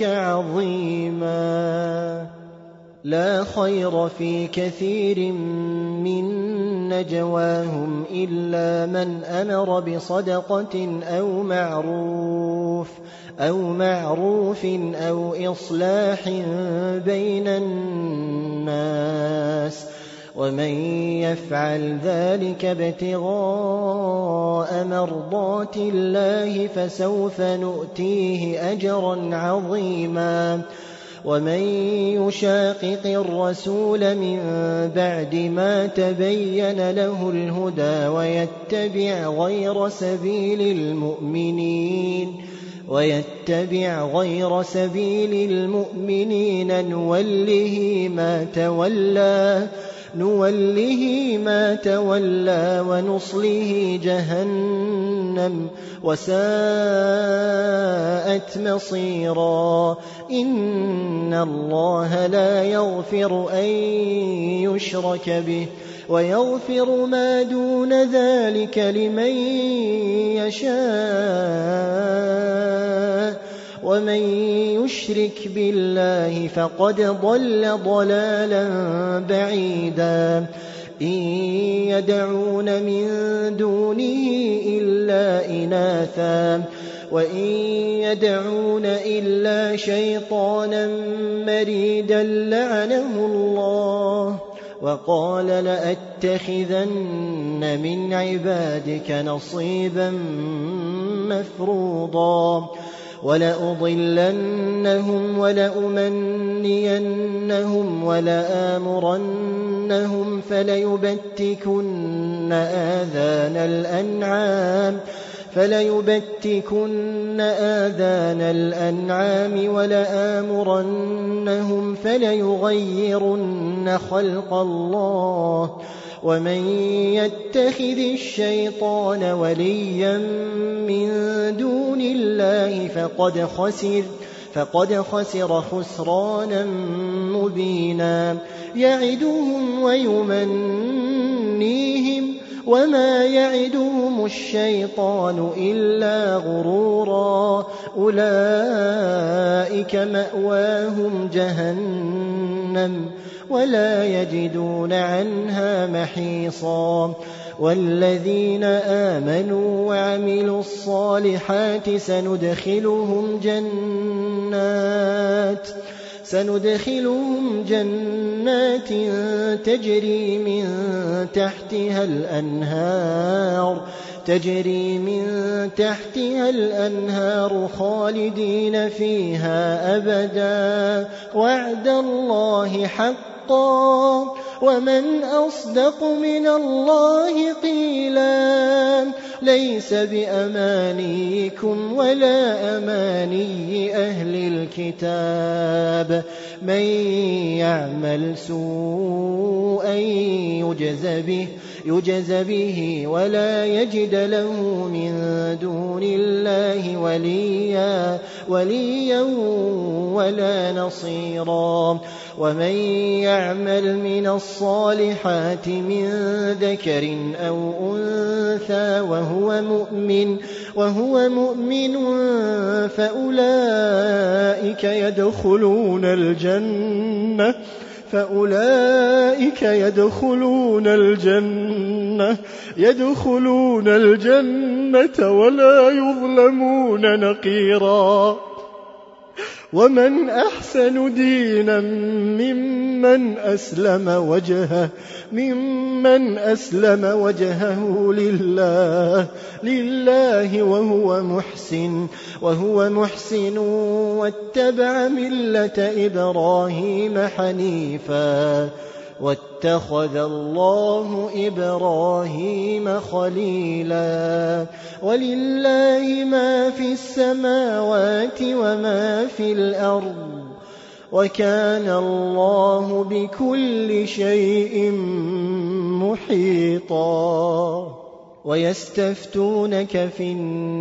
عظيما. لا خير في كثير من نجواهم إلا من أمر بصدقة أو معروف أو معروف أو إصلاح بين الناس ومن يفعل ذلك ابتغاء مرضات الله فسوف نؤتيه أجرا عظيما. ومن يشاقق الرسول من بعد ما تبين له الهدى ويتبع غير سبيل المؤمنين ويتبع غير سبيل المؤمنين نوله ما تولى نوله ما تولى ونصله جهنم وساءت مصيرا. إن الله لا يغفر أن يشرك به ويغفر ما دون ذلك لمن يشاء ومن يشرك بالله فقد ضل ضلالا بعيدا. إن يدعون من دونه إلا إناثا وإن يدعون إلا شيطانا مريدا لعنه الله وقال لأتخذن من عبادك نصيبا مفروضا ولأضلنهم ولأمنينهم ولآمرنهم فليبتكن آذان الأنعام فليبتكن آذان الأنعام ولآمرنهم فليغيرن خلق الله ومن يتخذ الشيطان وليا من دون الله فقد خسر فقد خسر خسرانا مبينا. يعدهم ويمنيهم وما يعدهم الشيطان إلا غرورا. أولئك مأواهم جهنم ولا يجدون عنها محيصا. والذين آمنوا وعملوا الصالحات سندخلهم جنات سندخلهم جنات تجري من تحتها الأنهار تجري من تحتها الأنهار خالدين فيها أبدا وعد الله حقا ومن أصدق من الله قيلا. ليس بأمانيكم ولا أماني أهل الكتاب من يعمل سوءا يجز به يجز به ولا يجد له من دون الله وليا وليا ولا نصيرا. ومن يعمل من الصالحات من ذكر أو أنثى وهو مؤمن وهو مؤمن فأولئك يدخلون الجنة فأولئك يدخلون الجنة يدخلون الجنة ولا يظلمون نقيرا. ومن أحسن دينا ممن أسلم وجهه ممن أسلم وجهه لله لله وهو محسن وهو محسن واتبع ملة إبراهيم حنيفا واتخذ الله إبراهيم خليلا. ولله ما في السماوات وما في الأرض وكان الله بكل شيء محيطا. ويستفتونك في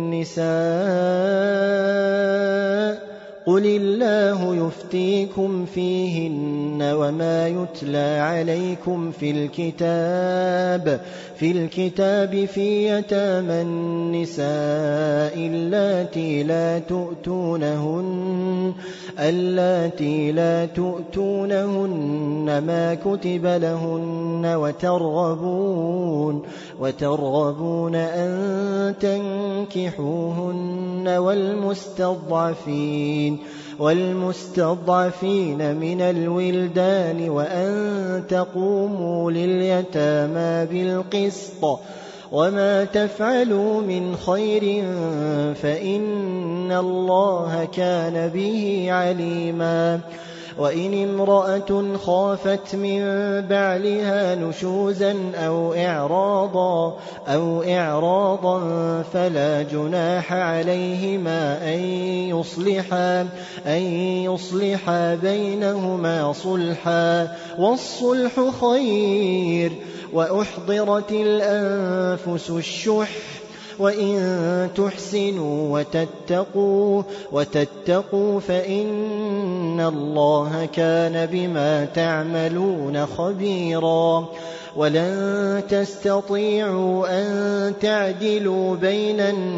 النساء قل الله يفتيكم فيهن وما يتلى عليكم في الكتاب في الكتاب في يتامى النساء اللاتي لا تؤتونهن اللاتي لا تؤتونهن ما كتب لهن وترغبون وترغبون أن تنكحوهن والمستضعفين والمستضعفين من الولدان وأن تقوموا لليتامى بالقسط وما تفعلوا من خير فإن الله كان به عليما. وإن امرأة خافت من بعلها نشوزا أو إعراضا أو إعراضا فلا جناح عليهما أن يصلحا أن يصلحا بينهما صلحا والصلح خير. وأحضرت الأنفس الشح وإن تحسنوا وتتقوا وتتقوا فإن الله كان بما تعملون خبيرا. ولن تستطيعوا أن تعدلوا بين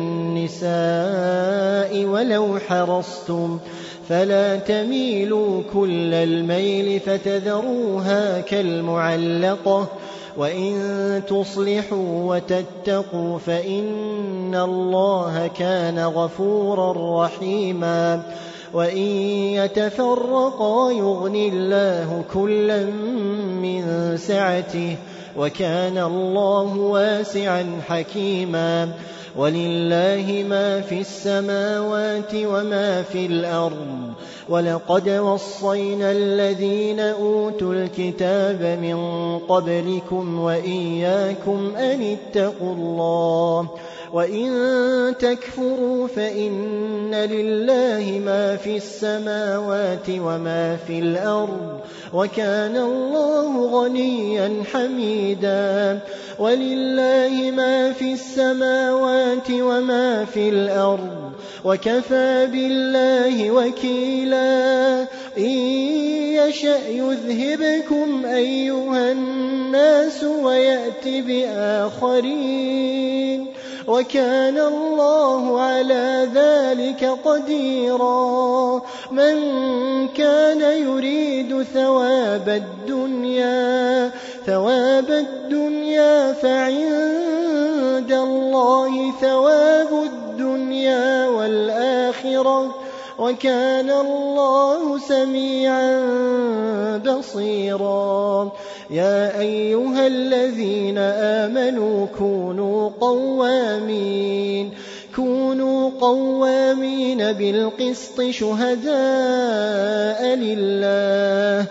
النساء ولو حرصتم فلا تميلوا كل الميل فتذروها كالمعلقة وإن تصلحوا وتتقوا فإن الله كان غفورا رحيما. وإن يتفرقا يغني الله كلا من سعته وكان الله واسعا حكيما. ولله ما في السماوات وما في الأرض ولقد وصينا الذين أوتوا الكتاب من قبلكم وإياكم أن اتقوا الله وإن تكفروا فإن لله ما في السماوات وما في الأرض وكان الله غنيا حميدا. ولله ما في السماوات وما في الأرض وكفى بالله وكيلا. إن يشأ يذهبكم أيها الناس ويأت بآخرين وكان الله على ذلك قديرا. من كان يريد ثواب الدنيا ثواب الدنيا فعند الله ثواب الدنيا والآخرة وكان الله سميعا بصيرا. يا أيها الذين آمنوا كونوا قوامين كونوا قوامين بالقسط شهداء لله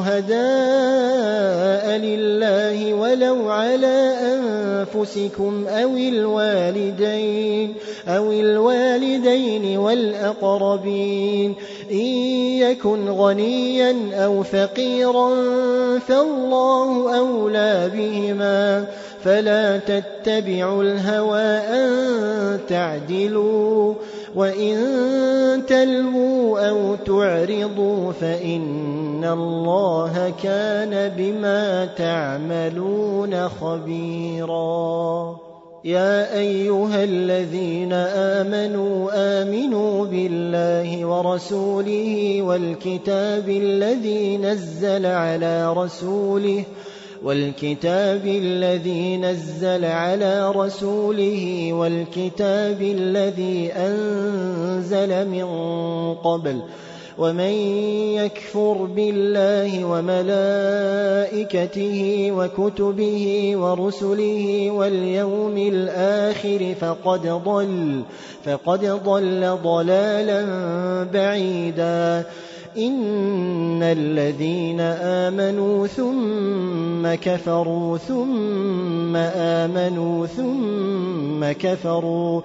شهداء لله ولو على أنفسكم أو الوالدين أو الوالدين والأقربين إن يكن غنيا أو فقيرا فالله أولى بهما فلا تتبعوا الهوى أن تعدلوا وإن تلووا أو تعرضوا فإن الله كان بما تعملون خبيرا. يا أيها الذين آمنوا آمنوا بالله ورسوله والكتاب الذي نزل على رسوله والكتاب الذي نزل على رسوله والكتاب الذي أنزل من قبل ومن يكفر بالله وملائكته وكتبه ورسله واليوم الآخر فقد ضل فقد ضل ضلالا بعيدا. إن الذين آمنوا ثم كفروا ثم آمنوا ثم كفروا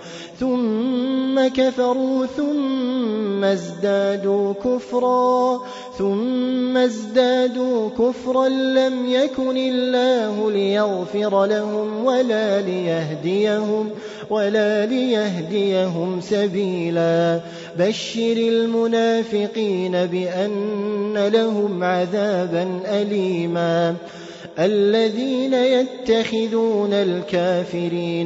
ثم كفروا ثم ازدادوا كفرا ثم ازدادوا كفرا لم يكن الله ليغفر لهم ولا ليهديهم ولا ليهديهم سبيلا بشر المنافقين بأن لهم عذابا أليما الذين يتخذون الكافرين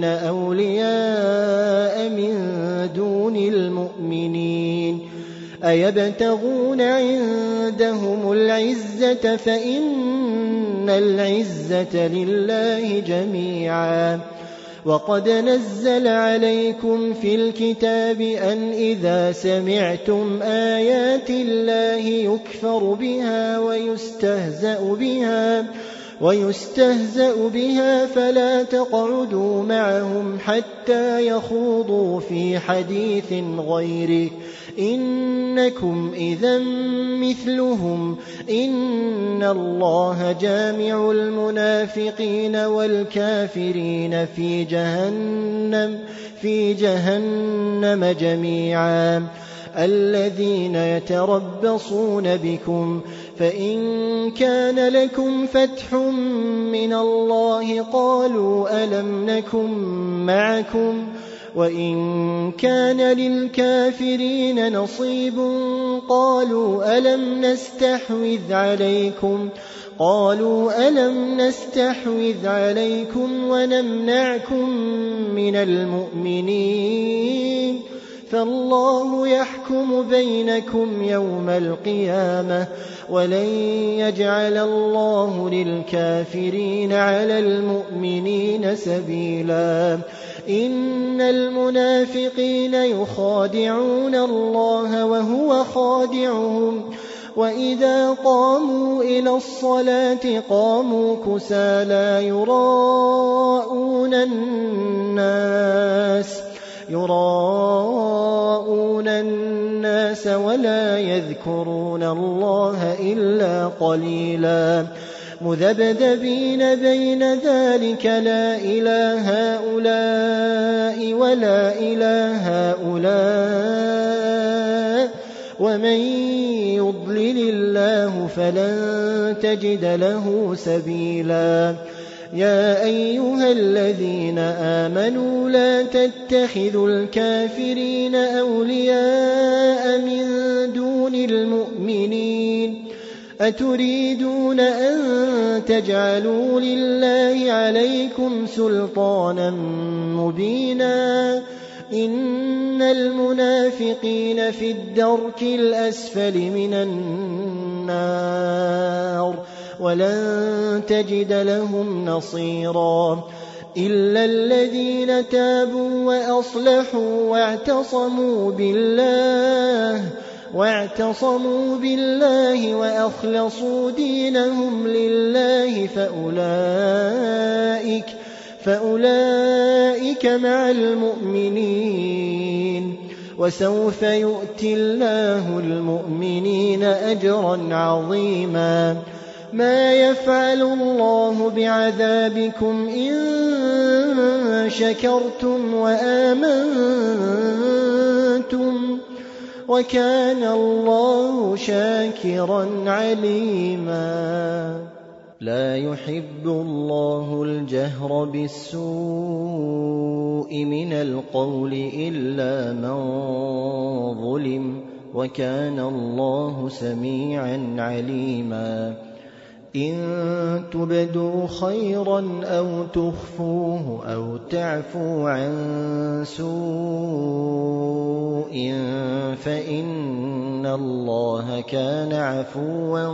أولياء من دون المؤمنين أيبتغون عندهم العزة فإن العزة لله جميعا وقد نزل عليكم في الكتاب أن إذا سمعتم آيات الله يكفر بها ويستهزأ بها ويستهزأ بها فلا تقعدوا معهم حتى يخوضوا في حديث غيره إنكم إذا مثلهم إن الله جامع المنافقين والكافرين في جهنم في جهنم جميعا الذين يتربصون بكم فإن كان لكم فتح من الله قالوا ألم نكن معكم وإن كان للكافرين نصيب قالوا ألم نستحوذ عليكم قالوا ألم نستحوذ عليكم ونمنعكم من المؤمنين فالله يحكم بينكم يوم القيامة ولن يجعل الله للكافرين على المؤمنين سبيلا إن المنافقين يخادعون الله وهو خادعهم وإذا قاموا إلى الصلاة قاموا كسالى يراءون الناس يراءون الناس ولا يذكرون الله إلا قليلا مذبذبين بين ذلك لا إلى هؤلاء ولا إلى هؤلاء ومن يضلل الله فلن تجد له سبيلا يا أيها الذين آمنوا لا تتخذوا الكافرين أولياء من دون المؤمنين أتريدون أن تجعلوا لله عليكم سلطانا مبينا إن المنافقين في الدرك الأسفل من النار ولن تجد لهم نصيرا إلا الذين تابوا وأصلحوا واعتصموا بالله واعتصموا بالله وأخلصوا دينهم لله فأولئك فأولئك مع المؤمنين وسوف يؤتي الله المؤمنين أجرا عظيما ما يفعل الله بعذابكم إن شكرتم وآمنتم وكان الله شاكرا عليما لا يحب الله الجهر بالسوء من القول إلا من ظلم وكان الله سميعا عليما إن تبدوا خيرا أو تخفوه أو تعفوا عن سوء فإن الله كان عفوا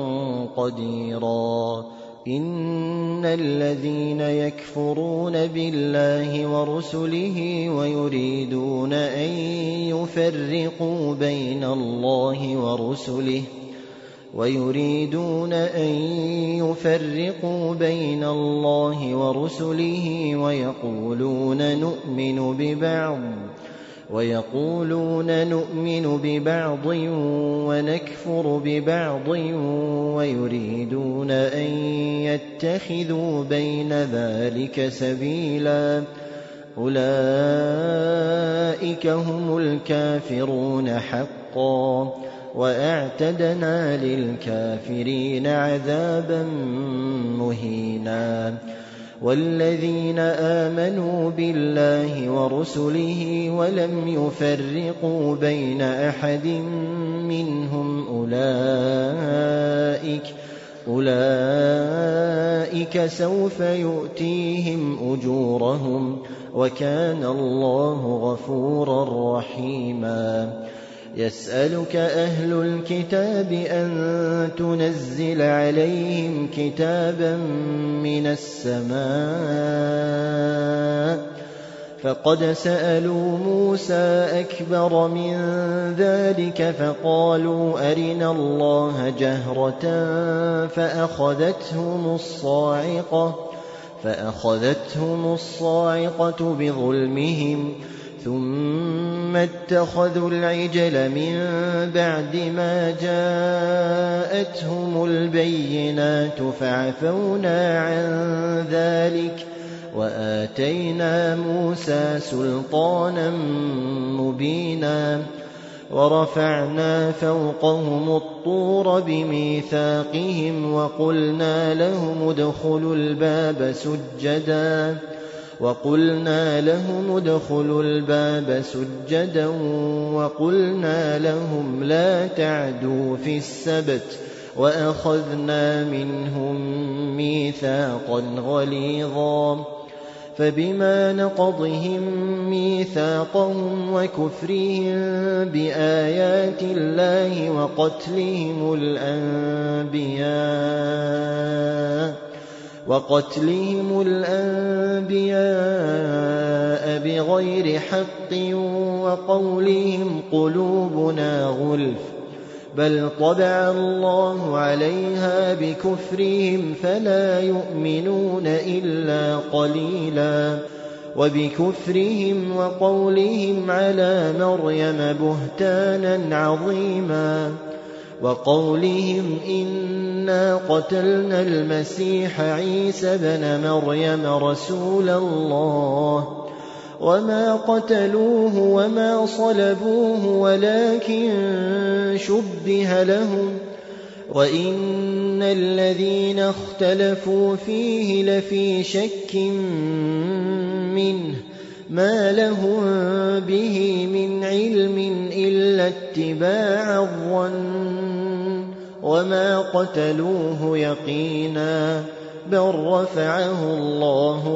قديرا إن الذين يكفرون بالله ورسله ويريدون أن يفرقوا بين الله ورسله ويريدون أن يفرقوا بين الله ورسله ويقولون نؤمن ببعض ويقولون نؤمن ببعض ونكفر ببعض ويريدون أن يتخذوا بين ذلك سبيلا أولئك هم الكافرون حقا وأعتدنا للكافرين عذابا مهينا والذين آمنوا بالله ورسله ولم يفرقوا بين أحد منهم أولئك أولئك سوف يؤتيهم أجورهم وكان الله غفورا رحيما يسألك أهل الكتاب أن تنزل عليهم كتابا من السماء فقد سألوا موسى أكبر من ذلك فقالوا أرنا الله جهرة فأخذتهم الصاعقة فأخذتهم الصاعقة بظلمهم ثم اتخذوا العجل من بعد ما جاءتهم البينات فعفونا عن ذلك وآتينا موسى سلطانا مبينا ورفعنا فوقهم الطور بميثاقهم وقلنا لهم ادخلوا الباب سجدا وقلنا لهم ادخلوا الباب سجدا وقلنا لهم لا تعدوا في السبت وأخذنا منهم ميثاقا غليظا فبما نقضهم ميثاقهم وكفرهم بآيات الله وقتلهم الأنبياء وقتلهم الأنبياء بغير حق وقولهم قلوبنا غلف بل طبع الله عليها بكفرهم فلا يؤمنون إلا قليلا وبكفرهم وقولهم على مريم بهتانا عظيما وقولهم إنا قتلنا المسيح عيسى بن مريم رسول الله وما قتلوه وما صلبوه ولكن شبه لهم وإن الذين اختلفوا فيه لفي شك منه ما لهم به من علم إلا اتباع الظن وما قتلوه يقينا بل رفعه الله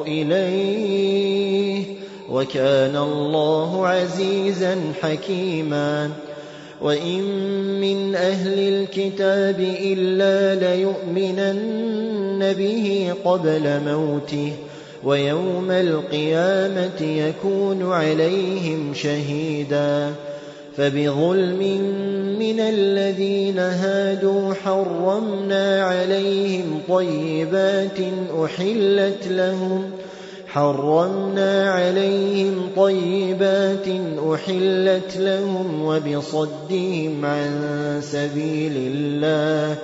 إليه وكان الله عزيزا حكيما وإن من أهل الكتاب إلا ليؤمنن به قبل موته ويوم القيامة يكون عليهم شهيدا فبظلم من الذين هادوا حرمنا عليهم طيبات أحلت لهم حرمنا عليهم طيبات أحلت لهم وبصدهم عن سبيل الله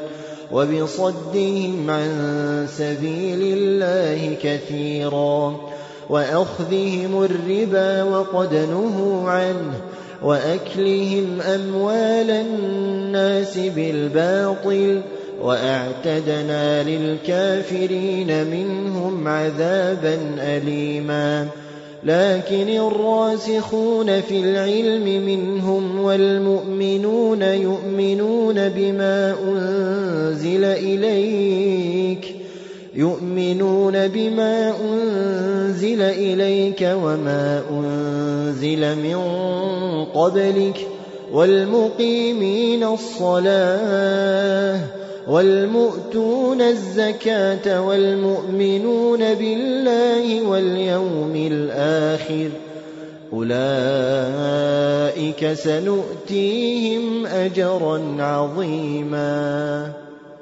وبصدهم عن سبيل الله كثيرا وأخذهم الربا وقد نهوا عنه وأكلهم أموال الناس بالباطل وأعتدنا للكافرين منهم عذابا أليما لكن الراسخون في العلم منهم والمؤمنون يؤمنون بما أنزل إليك يؤمنون بما أنزل إليك وما أنزل من قبلك والمقيمين الصلاة والمؤتون الزكاة والمؤمنون بالله واليوم الآخر أولئك سنؤتيهم أجرا عظيما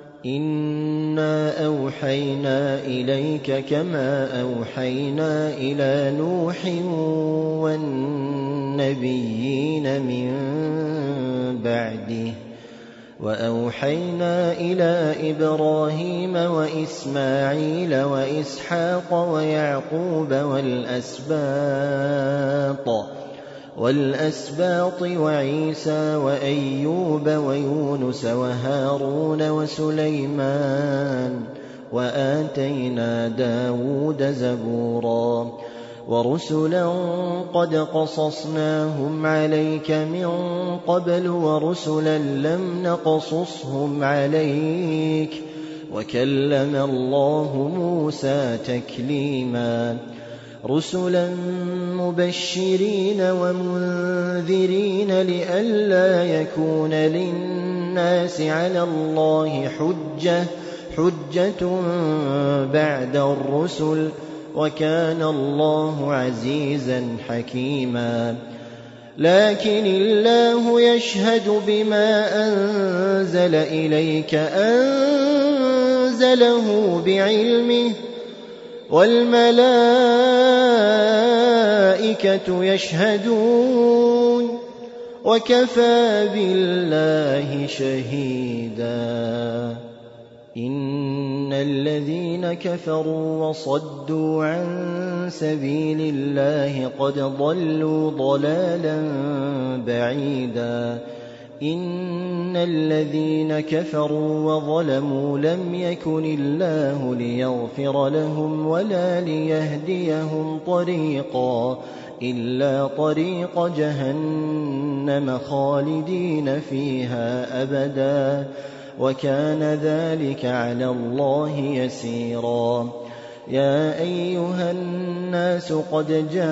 إنا أوحينا إليك كما أوحينا إلى نوح والنبيين النبيين من بعده. وأوحينا إلى إبراهيم وإسماعيل وإسحاق ويعقوب والأسباط والأسباط وعيسى وأيوب ويونس وهارون وسليمان وآتينا داود زبورا ورسلا قد قصصناهم عليك من قبل ورسلا لم نقصصهم عليك وكلم الله موسى تكليما رسلا مبشرين ومنذرين لئلا يكون للناس على الله حجة حجة بعد الرسل وكان الله عزيزا حكيما. لكن الله يشهد بما أنزل إليك أنزله بعلمه والملائكة يشهدون وكفى بالله شهيدا. إن الذين كفروا وصدوا عن سبيل الله قد ضلوا ضلالا بعيدا. إن الذين كفروا وظلموا لم يكن الله ليغفر لهم ولا ليهديهم طريقا إلا طريق جهنم خالدين فيها أبدا وكان ذلك على الله يسيرا. يا أيها الناس قد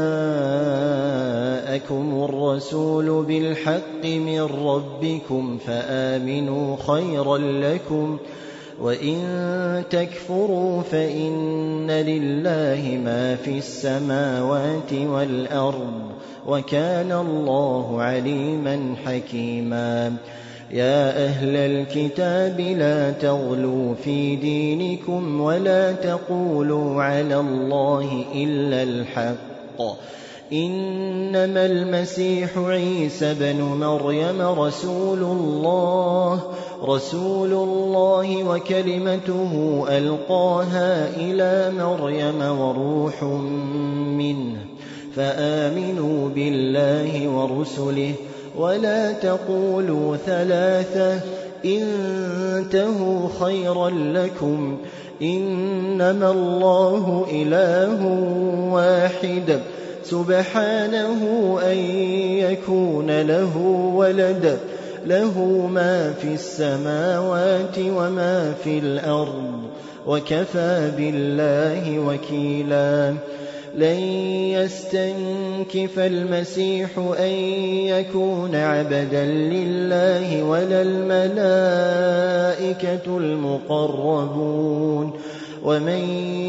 جاءكم الرسول بالحق من ربكم فآمنوا خيرا لكم وإن تكفروا فإن لله ما في السماوات والأرض وكان الله عليما حكيما. يا أهل الكتاب لا تغلوا في دينكم ولا تقولوا على الله إلا الحق إنما المسيح عيسى بن مريم رسول الله رسول الله وكلمته ألقاها إلى مريم وروح منه فآمنوا بالله ورسله ولا تقولوا ثلاثة انتهوا خيرا لكم إنما الله إله واحد سبحانه أن يكون له ولد له ما في السماوات وما في الأرض وكفى بالله وكيلا. لن يستنكف المسيح أن يكون عبدا لله ولا الملائكة المقربون ومن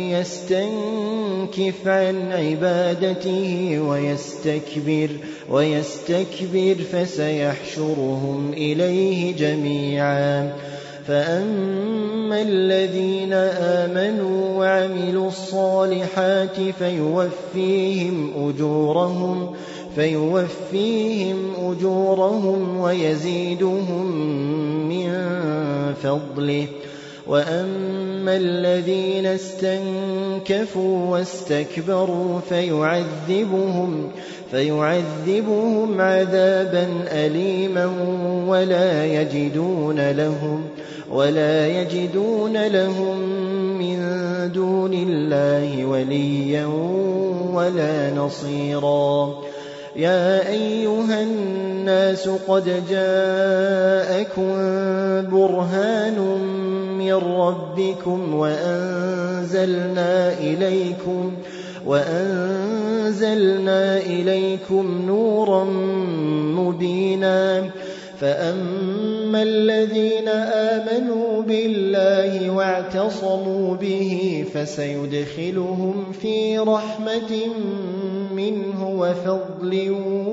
يستنكف عن عبادته ويستكبر ويستكبر فسيحشرهم إليه جميعا. فأما الذين آمنوا وعملوا الصالحات فيوفيهم أجورهم فيوفيهم أجورهم ويزيدهم من فضله. وأما الذين استنكفوا واستكبروا فيعذبهم فيعذبهم عذابا أليما ولا يجدون لهم ولا يجدون لهم من دون الله وليا ولا نصيرا. يا أيها الناس قد جاءكم برهان من ربكم وأنزلنا إليكم وأنزلنا إليكم نورا مبينا. فأما الذين آمنوا بالله واعتصموا به فسيدخلهم في رحمة منه وفضل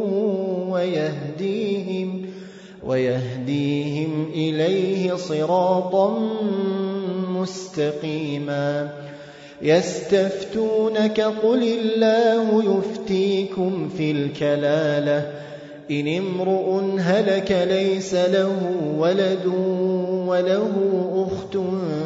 ويهديهم ويهديهم إليه صراطا مستقيما. يستفتونك قل الله يفتيكم في الكلالة إن امرؤ هلك ليس له ولد وله أخت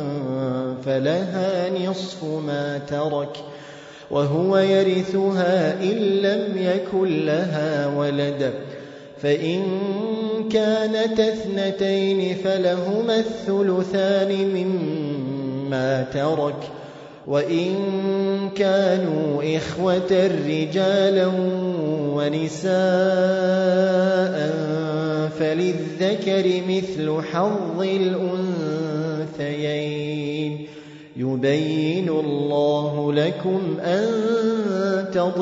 فلها نصف ما ترك وهو يرثها إن لم يكن لها ولد فإن كانت اثنتين فلهما الثلثان مما ترك وإن كانوا إخوة رجالا ونساء فللذكر مثل حظ الأنثيين يبين الله لكم أن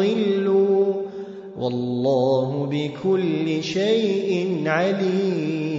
تضلوا والله بكل شيء عليم.